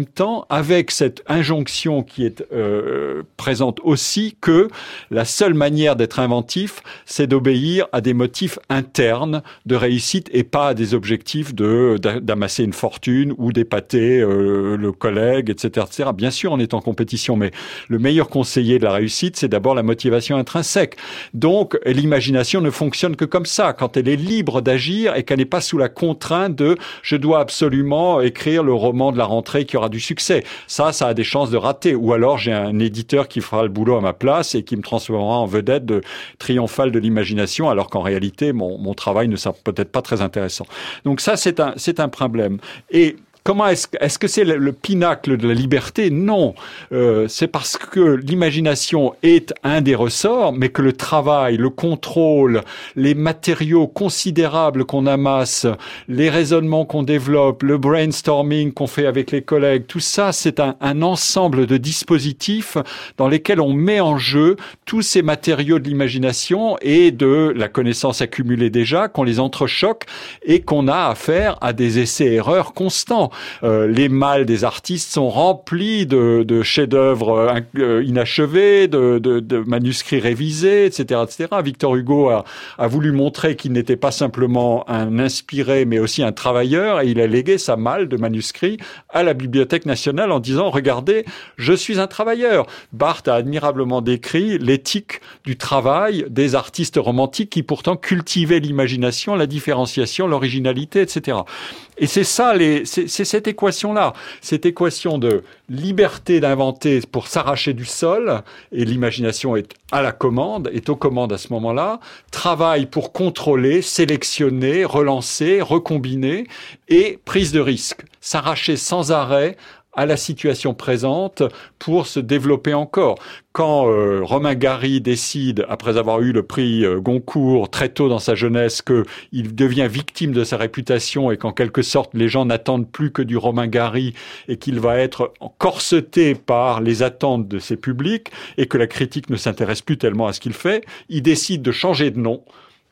temps avec cette injonction qui est présente aussi que la seule manière d'être inventif, c'est d'obéir à des motifs internes de réussite et pas à des objectifs d'amasser une fortune ou d'épater le collègue, etc., etc. Bien sûr, on est en compétition, mais le meilleur conseiller de la réussite, c'est d'abord la motivation intrinsèque. Donc, l'imagination ne fonctionne que comme ça, quand elle est libre d'agir et qu'elle n'est pas sous la contrainte de « je dois absolument écrire le roman de la rentrée qui aura du succès ». Ça a des chances de rater. Ou alors, j'ai un éditeur qui fera le boulot à ma place et qui me transformera en vedette triomphale de l'imagination, alors qu'en réalité, mon travail ne sera peut-être pas très intéressant. Donc ça, c'est un problème. Et comment est-ce que c'est le pinacle de la liberté? Non, c'est parce que l'imagination est un des ressorts, mais que le travail, le contrôle, les matériaux considérables qu'on amasse, les raisonnements qu'on développe, le brainstorming qu'on fait avec les collègues, tout ça, c'est un ensemble de dispositifs dans lesquels on met en jeu tous ces matériaux de l'imagination et de la connaissance accumulée déjà, qu'on les entrechoque et qu'on a affaire à des essais-erreurs constants. Les malles des artistes sont remplis de chefs-d'œuvre inachevés, de manuscrits révisés, etc., etc. Victor Hugo a voulu montrer qu'il n'était pas simplement un inspiré, mais aussi un travailleur, et il a légué sa malle de manuscrits à la Bibliothèque nationale en disant « Regardez, je suis un travailleur ». Barthes a admirablement décrit l'éthique du travail des artistes romantiques qui pourtant cultivaient l'imagination, la différenciation, l'originalité, etc. Et c'est ça, c'est cette équation-là, cette équation de liberté d'inventer pour s'arracher du sol, et l'imagination est à la commande, est aux commandes à ce moment-là, travail pour contrôler, sélectionner, relancer, recombiner, et prise de risque, s'arracher sans arrêt à la situation présente pour se développer encore. Quand Romain Gary décide, après avoir eu le prix Goncourt très tôt dans sa jeunesse, qu'il devient victime de sa réputation et qu'en quelque sorte les gens n'attendent plus que du Romain Gary et qu'il va être corseté par les attentes de ses publics et que la critique ne s'intéresse plus tellement à ce qu'il fait, il décide de changer de nom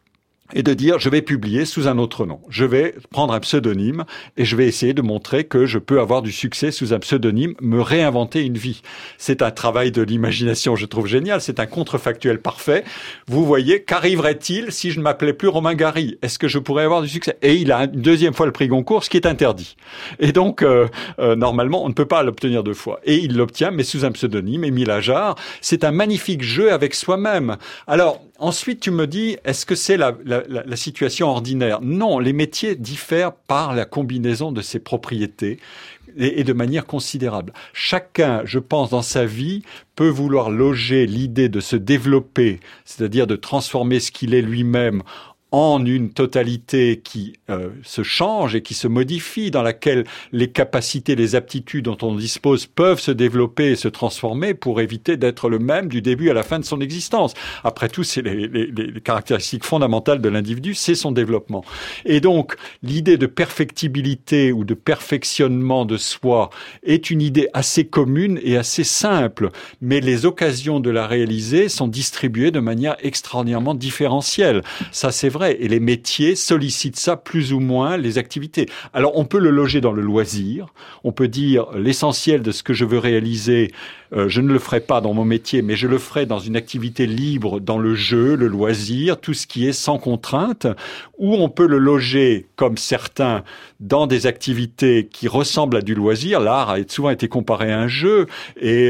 et de dire je vais publier sous un autre nom. Je vais prendre un pseudonyme et je vais essayer de montrer que je peux avoir du succès sous un pseudonyme, me réinventer une vie. C'est un travail de l'imagination, je trouve génial, c'est un contrefactuel parfait. Vous voyez, qu'arriverait-il si je ne m'appelais plus Romain Gary? Est-ce que je pourrais avoir du succès? Et il a une deuxième fois le prix Goncourt, ce qui est interdit. Et donc, normalement, on ne peut pas l'obtenir deux fois. Et il l'obtient, mais sous un pseudonyme, Émile Ajar. C'est un magnifique jeu avec soi-même. Alors, ensuite, tu me dis, est-ce que c'est la situation ordinaire? Non, les métiers diffèrent par la combinaison de ces propriétés et de manière considérable. Chacun, je pense, dans sa vie, peut vouloir loger l'idée de se développer, c'est-à-dire de transformer ce qu'il est lui-même en une totalité qui se change et qui se modifie, dans laquelle les capacités, les aptitudes dont on dispose peuvent se développer et se transformer pour éviter d'être le même du début à la fin de son existence. Après tout, c'est les caractéristiques fondamentales de l'individu, c'est son développement. Et donc, l'idée de perfectibilité ou de perfectionnement de soi est une idée assez commune et assez simple, mais les occasions de la réaliser sont distribuées de manière extraordinairement différentielle. Ça, c'est vrai. Et les métiers sollicitent ça plus ou moins, les activités. Alors, on peut le loger dans le loisir. On peut dire l'essentiel de ce que je veux réaliser, je ne le ferai pas dans mon métier, mais je le ferai dans une activité libre, dans le jeu, le loisir, tout ce qui est sans contrainte. Ou on peut le loger, comme certains, dans des activités qui ressemblent à du loisir. L'art a souvent été comparé à un jeu et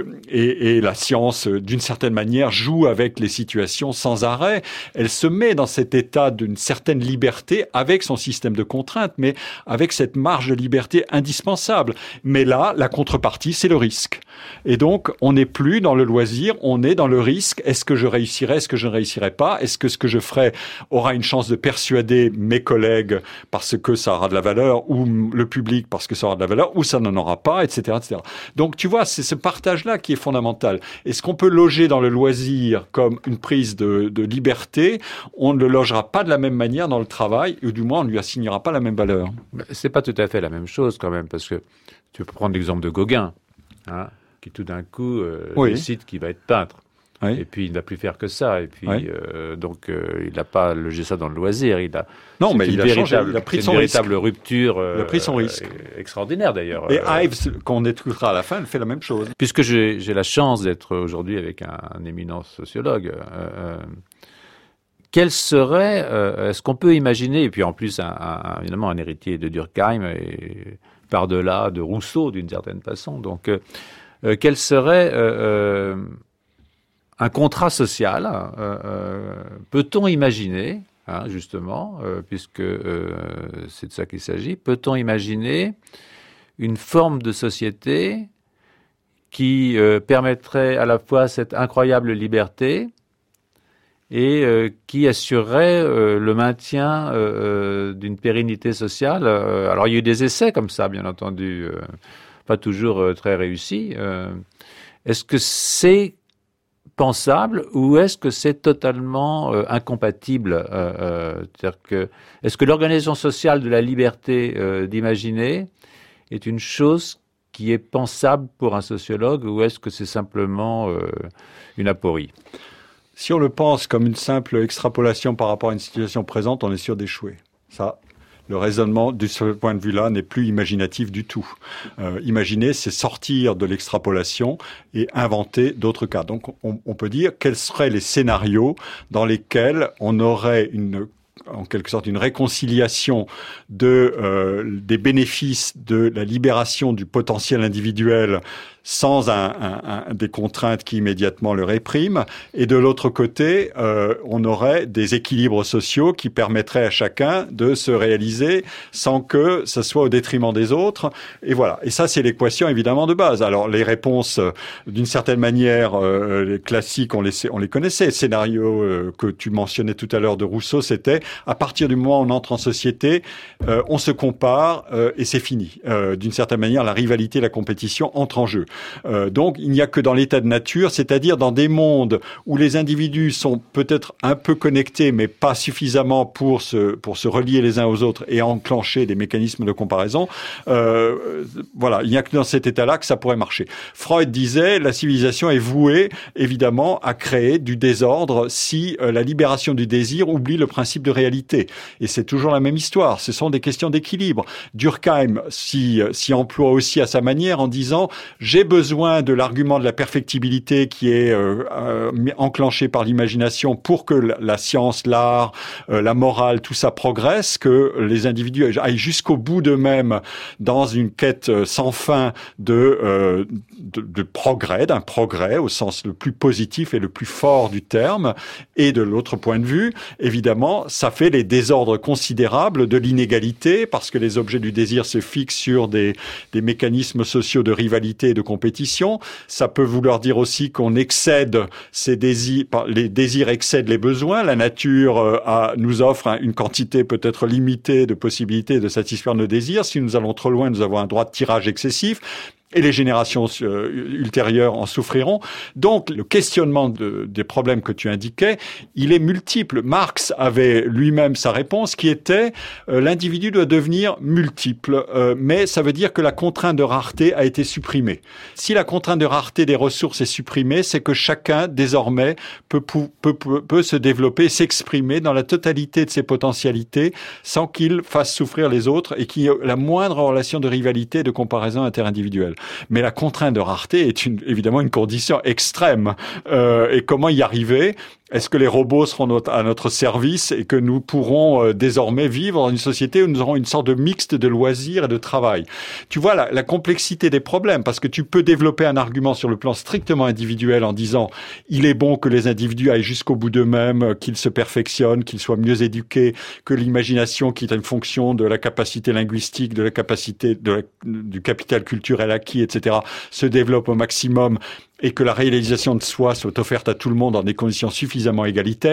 la science, d'une certaine manière, joue avec les situations sans arrêt. Elle se met dans cet état d'une certaine liberté avec son système de contraintes, mais avec cette marge de liberté indispensable. Mais là, la contrepartie, c'est le risque. Et donc, on n'est plus dans le loisir, on est dans le risque. Est-ce que je réussirai, est-ce que je ne réussirai pas? Est-ce que ce que je ferai aura une chance de persuader mes collègues parce que ça aura de la valeur, ou le public parce que ça aura de la valeur, ou ça n'en aura pas, etc., etc. Donc, tu vois, c'est ce partage-là qui est fondamental. Est-ce qu'on peut loger dans le loisir comme une prise de liberté? On ne le logera pas de la même manière dans le travail, ou du moins, on ne lui assignera pas la même valeur. C'est pas tout à fait la même chose quand même, parce que tu peux prendre l'exemple de Gauguin, qui tout d'un coup décide qu'il va être peintre. Oui. Et puis, il ne va plus faire que ça. Et puis, Oui. il n'a pas logé ça dans le loisir. Non, mais il a changé. Il a pris son risque. C'est une véritable rupture. Il a pris son risque. Extraordinaire, d'ailleurs. Et Ives, qu'on écoutera à la fin, elle fait la même chose. Puisque j'ai la chance d'être aujourd'hui avec un éminent sociologue, quel serait, est-ce qu'on peut imaginer, et puis en plus, évidemment, un héritier de Durkheim et par-delà de Rousseau, d'une certaine façon. Donc, quel serait un contrat social, peut-on imaginer, justement, puisque c'est de ça qu'il s'agit, peut-on imaginer une forme de société qui permettrait à la fois cette incroyable liberté et qui assurerait le maintien d'une pérennité sociale. Alors, il y a eu des essais comme ça, bien entendu, pas toujours très réussis. Est-ce que c'est pensable ou est-ce que c'est totalement incompatible? Est-ce que l'organisation sociale de la liberté d'imaginer est une chose qui est pensable pour un sociologue ou est-ce que c'est simplement une aporie? Si on le pense comme une simple extrapolation par rapport à une situation présente, on est sûr d'échouer. Ça, le raisonnement de ce point de vue-là n'est plus imaginatif du tout. Imaginer, c'est sortir de l'extrapolation et inventer d'autres cas. Donc, on peut dire quels seraient les scénarios dans lesquels on aurait en quelque sorte une réconciliation des bénéfices de la libération du potentiel individuel sans des contraintes qui immédiatement le répriment. Et de l'autre côté, on aurait des équilibres sociaux qui permettraient à chacun de se réaliser sans que ce soit au détriment des autres. Et voilà. Et ça, c'est l'équation évidemment de base. Alors, les réponses, d'une certaine manière, les classiques, on les connaissait. Le scénario que tu mentionnais tout à l'heure de Rousseau, c'était à partir du moment où on entre en société, on se compare et c'est fini. D'une certaine manière, la rivalité, la compétition entrent en jeu. Donc, il n'y a que dans l'état de nature, c'est-à-dire dans des mondes où les individus sont peut-être un peu connectés, mais pas suffisamment pour se relier les uns aux autres et enclencher des mécanismes de comparaison. Voilà, il n'y a que dans cet état-là que ça pourrait marcher. Freud disait, la civilisation est vouée, évidemment, à créer du désordre si la libération du désir oublie le principe de réalité. Et c'est toujours la même histoire. Ce sont des questions d'équilibre. Durkheim s'y emploie aussi à sa manière en disant « J'ai besoin de l'argument de la perfectibilité qui est enclenché par l'imagination pour que la science, l'art, la morale, tout ça progresse, que les individus aillent jusqu'au bout d'eux-mêmes dans une quête sans fin de progrès, d'un progrès au sens le plus positif et le plus fort du terme. Et de l'autre point de vue, évidemment, ça fait les désordres considérables de l'inégalité parce que les objets du désir se fixent sur des mécanismes sociaux de rivalité et de compétition. Ça peut vouloir dire aussi qu'on excède ces désirs, les désirs excèdent les besoins. La nature nous offre une quantité peut-être limitée de possibilités de satisfaire nos désirs. Si nous allons trop loin, nous avons un droit de tirage excessif. Et les générations ultérieures en souffriront. Donc, le questionnement des problèmes que tu indiquais, il est multiple. Marx avait lui-même sa réponse qui était l'individu doit devenir multiple, mais ça veut dire que la contrainte de rareté a été supprimée. Si la contrainte de rareté des ressources est supprimée, c'est que chacun, désormais, peut se développer, s'exprimer dans la totalité de ses potentialités sans qu'il fasse souffrir les autres et qu'il y ait la moindre relation de rivalité et de comparaison interindividuelle. Mais la contrainte de rareté est évidemment une condition extrême. Et comment y arriver ? Est-ce que les robots seront à notre service et que nous pourrons désormais vivre dans une société où nous aurons une sorte de mixte de loisirs et de travail ? Tu vois la complexité des problèmes, parce que tu peux développer un argument sur le plan strictement individuel en disant il est bon que les individus aillent jusqu'au bout d'eux-mêmes, qu'ils se perfectionnent, qu'ils soient mieux éduqués, que l'imagination, qui est une fonction de la capacité linguistique, de la capacité du capital culturel acquis, etc., se développe au maximum, et que la réalisation de soi soit offerte à tout le monde dans des conditions suffisamment égalitaires.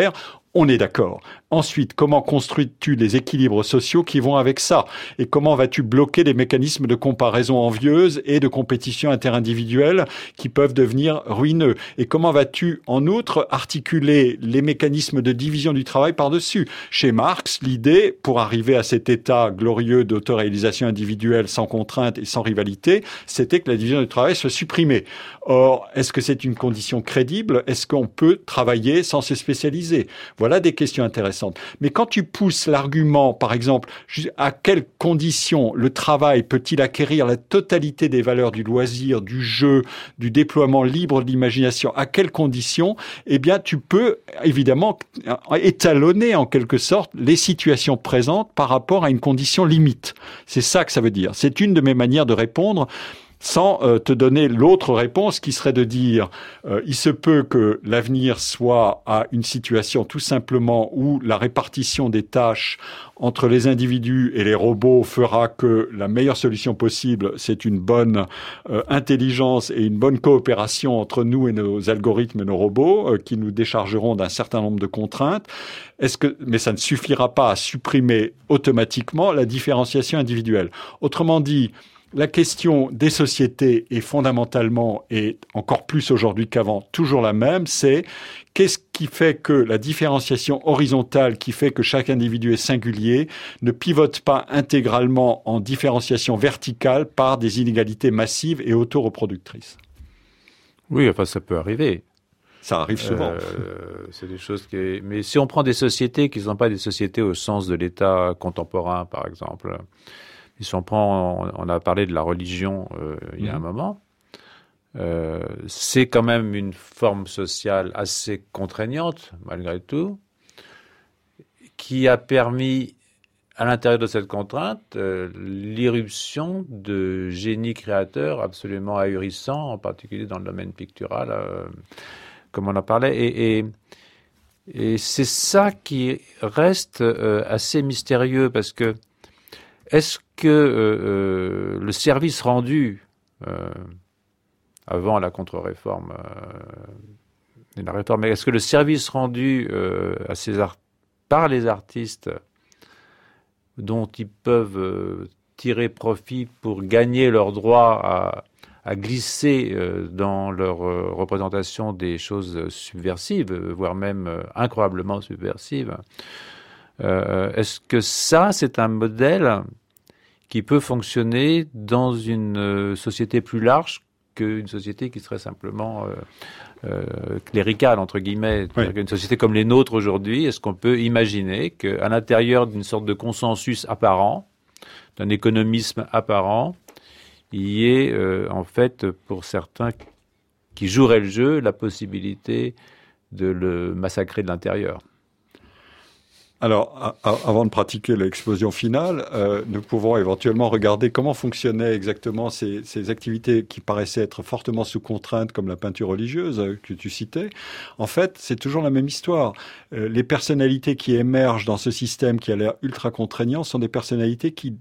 On est d'accord. Ensuite, comment construis-tu les équilibres sociaux qui vont avec ça? Et comment vas-tu bloquer les mécanismes de comparaison envieuse et de compétition interindividuelle qui peuvent devenir ruineux? Et comment vas-tu, en outre, articuler les mécanismes de division du travail par-dessus? Chez Marx, l'idée, pour arriver à cet état glorieux d'autoréalisation individuelle sans contrainte et sans rivalité, c'était que la division du travail soit supprimée. Or, est-ce que c'est une condition crédible? Est-ce qu'on peut travailler sans se spécialiser? Voilà des questions intéressantes. Mais quand tu pousses l'argument, par exemple, à quelles conditions le travail peut-il acquérir la totalité des valeurs du loisir, du jeu, du déploiement libre de l'imagination, à quelles conditions? Eh bien, tu peux évidemment étalonner en quelque sorte les situations présentes par rapport à une condition limite. C'est ça que ça veut dire. C'est une de mes manières de répondre, sans te donner l'autre réponse qui serait de dire il se peut que l'avenir soit à une situation tout simplement où la répartition des tâches entre les individus et les robots fera que la meilleure solution possible, c'est une bonne intelligence et une bonne coopération entre nous et nos algorithmes et nos robots qui nous déchargeront d'un certain nombre de contraintes. Mais ça ne suffira pas à supprimer automatiquement la différenciation individuelle. Autrement dit, la question des sociétés est fondamentalement, et encore plus aujourd'hui qu'avant, toujours la même, c'est qu'est-ce qui fait que la différenciation horizontale qui fait que chaque individu est singulier ne pivote pas intégralement en différenciation verticale par des inégalités massives et auto-reproductrices? Oui, enfin ça peut arriver. Ça arrive souvent. C'est des choses qui... Mais si on prend des sociétés qui ne sont pas des sociétés au sens de l'État contemporain, par exemple... Si on a parlé de la religion il y a un moment, c'est quand même une forme sociale assez contraignante, malgré tout, qui a permis, à l'intérieur de cette contrainte, l'irruption de génies créateurs absolument ahurissants, en particulier dans le domaine pictural, comme on en parlait. Et c'est ça qui reste assez mystérieux, parce que est-ce que le service rendu avant la contre-réforme et la réforme, est-ce que le service rendu par les artistes dont ils peuvent tirer profit pour gagner leur droit à glisser dans leur représentation des choses subversives, voire même incroyablement subversives, est-ce que ça, c'est un modèle qui peut fonctionner dans une société plus large qu'une société qui serait simplement cléricale, entre guillemets? Oui. Une société comme les nôtres aujourd'hui, est-ce qu'on peut imaginer qu'à l'intérieur d'une sorte de consensus apparent, d'un économisme apparent, il y ait en fait, pour certains qui joueraient le jeu, la possibilité de le massacrer de l'intérieur? Alors, avant de pratiquer l'explosion finale, nous pouvons éventuellement regarder comment fonctionnaient exactement ces activités qui paraissaient être fortement sous contrainte, comme la peinture religieuse que tu citais. En fait, c'est toujours la même histoire. Les personnalités qui émergent dans ce système qui a l'air ultra contraignant sont des personnalités qui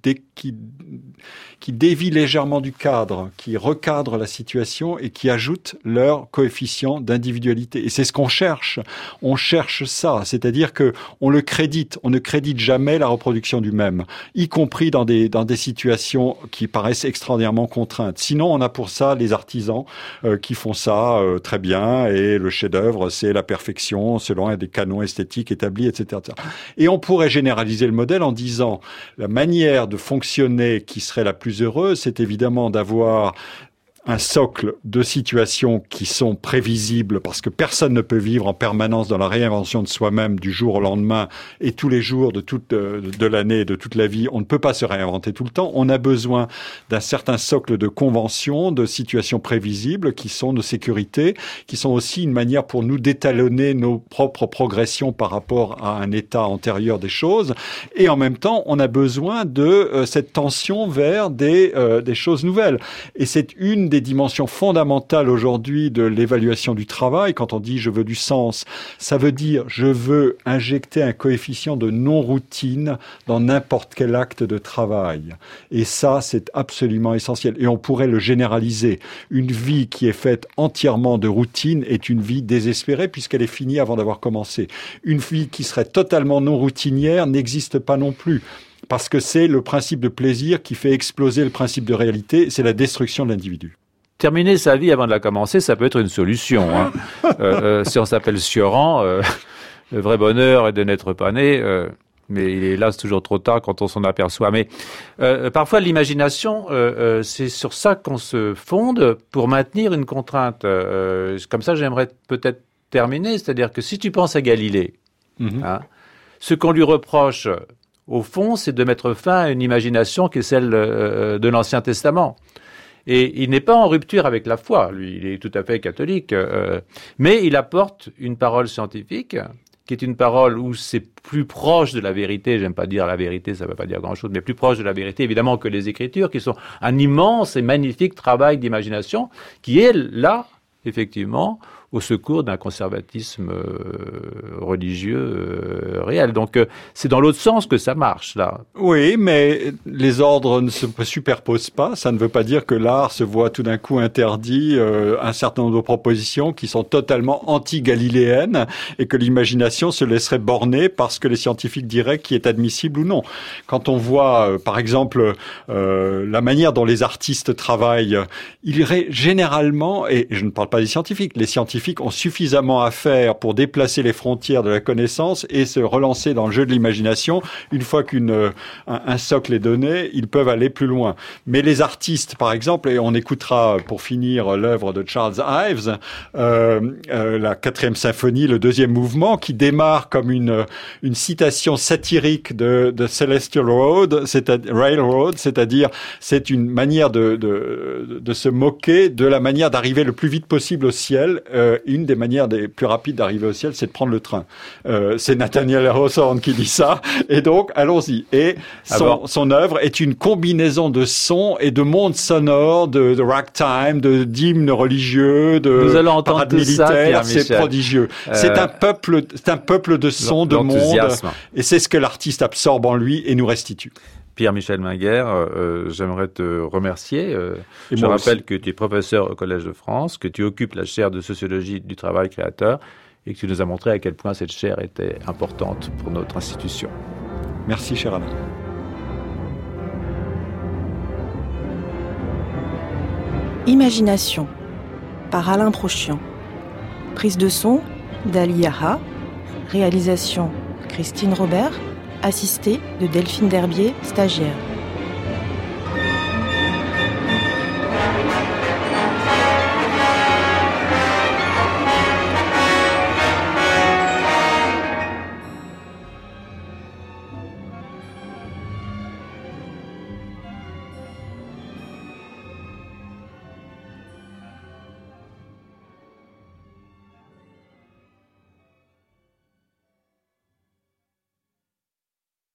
dévient légèrement du cadre, qui recadrent la situation et qui ajoutent leur coefficient d'individualité. Et c'est ce qu'on cherche. On cherche ça, c'est-à-dire que on ne crédite jamais la reproduction du même, y compris dans des situations qui paraissent extraordinairement contraintes. Sinon, on a pour ça les artisans qui font ça très bien, et le chef-d'œuvre, c'est la perfection selon des canons esthétiques établis, etc., etc. Et on pourrait généraliser le modèle en disant la manière de fonctionner qui serait la plus heureuse, c'est évidemment d'avoir un socle de situations qui sont prévisibles, parce que personne ne peut vivre en permanence dans la réinvention de soi-même du jour au lendemain et tous les jours de l'année, de toute la vie. On ne peut pas se réinventer tout le temps. On a besoin d'un certain socle de conventions, de situations prévisibles qui sont nos sécurités, qui sont aussi une manière pour nous d'étalonner nos propres progressions par rapport à un état antérieur des choses. Et en même temps, on a besoin de cette tension vers des choses nouvelles. Et c'est une des des dimensions fondamentales aujourd'hui de l'évaluation du travail. Quand on dit je veux du sens, ça veut dire je veux injecter un coefficient de non-routine dans n'importe quel acte de travail. Et ça, c'est absolument essentiel. Et on pourrait le généraliser. Une vie qui est faite entièrement de routine est une vie désespérée puisqu'elle est finie avant d'avoir commencé. Une vie qui serait totalement non routinière n'existe pas non plus. Parce que c'est le principe de plaisir qui fait exploser le principe de réalité, c'est la destruction de l'individu. Terminer sa vie avant de la commencer, ça peut être une solution. Hein. Si on s'appelle Sioran, le vrai bonheur est de n'être pas né, mais il est hélas toujours trop tard quand on s'en aperçoit. Mais parfois l'imagination, c'est sur ça qu'on se fonde pour maintenir une contrainte. Comme ça, j'aimerais peut-être terminer, c'est-à-dire que si tu penses à Galilée, hein, ce qu'on lui reproche, au fond, c'est de mettre fin à une imagination qui est celle de l'Ancien Testament. Et il n'est pas en rupture avec la foi, lui, il est tout à fait catholique, mais il apporte une parole scientifique, qui est une parole où c'est plus proche de la vérité, j'aime pas dire la vérité, ça ne veut pas dire grand-chose, mais plus proche de la vérité, évidemment, que les Écritures, qui sont un immense et magnifique travail d'imagination, qui est là, effectivement, au secours d'un conservatisme religieux réel. Donc, c'est dans l'autre sens que ça marche, là. Oui, mais les ordres ne se superposent pas. Ça ne veut pas dire que l'art se voit tout d'un coup interdit un certain nombre de propositions qui sont totalement anti-galiléennes et que l'imagination se laisserait borner parce que les scientifiques diraient qui est admissible ou non. Quand on voit, par exemple, la manière dont les artistes travaillent, il irait généralement, et je ne parle pas des scientifiques, les scientifiques ont suffisamment à faire pour déplacer les frontières de la connaissance et se relancer dans le jeu de l'imagination. Une fois qu'un socle est donné, ils peuvent aller plus loin. Mais les artistes, par exemple, et on écoutera pour finir l'œuvre de Charles Ives, la 4e symphonie, le 2e mouvement, qui démarre comme une citation satirique de Celestial Railroad, c'est-à-dire c'est une manière de se moquer de la manière d'arriver le plus vite possible au ciel. Une des manières les plus rapides d'arriver au ciel, c'est de prendre le train. C'est Nathaniel Hawthorne qui dit ça. Et donc, allons-y. Et son œuvre est une combinaison de sons et de mondes sonores, de ragtime, d'hymnes religieux, de parades militaires. C'est prodigieux. C'est un peuple de sons, de mondes. Et c'est ce que l'artiste absorbe en lui et nous restitue. Pierre-Michel Minguer, j'aimerais te remercier. Je rappelle que tu es professeur au Collège de France, que tu occupes la chaire de sociologie du travail créateur et que tu nous as montré à quel point cette chaire était importante pour notre institution. Merci, cher Alain. Imagination, par Alain Prochian. Prise de son, Dali Yaha. Réalisation, Christine Robert. Assistée de Delphine Derbier, stagiaire.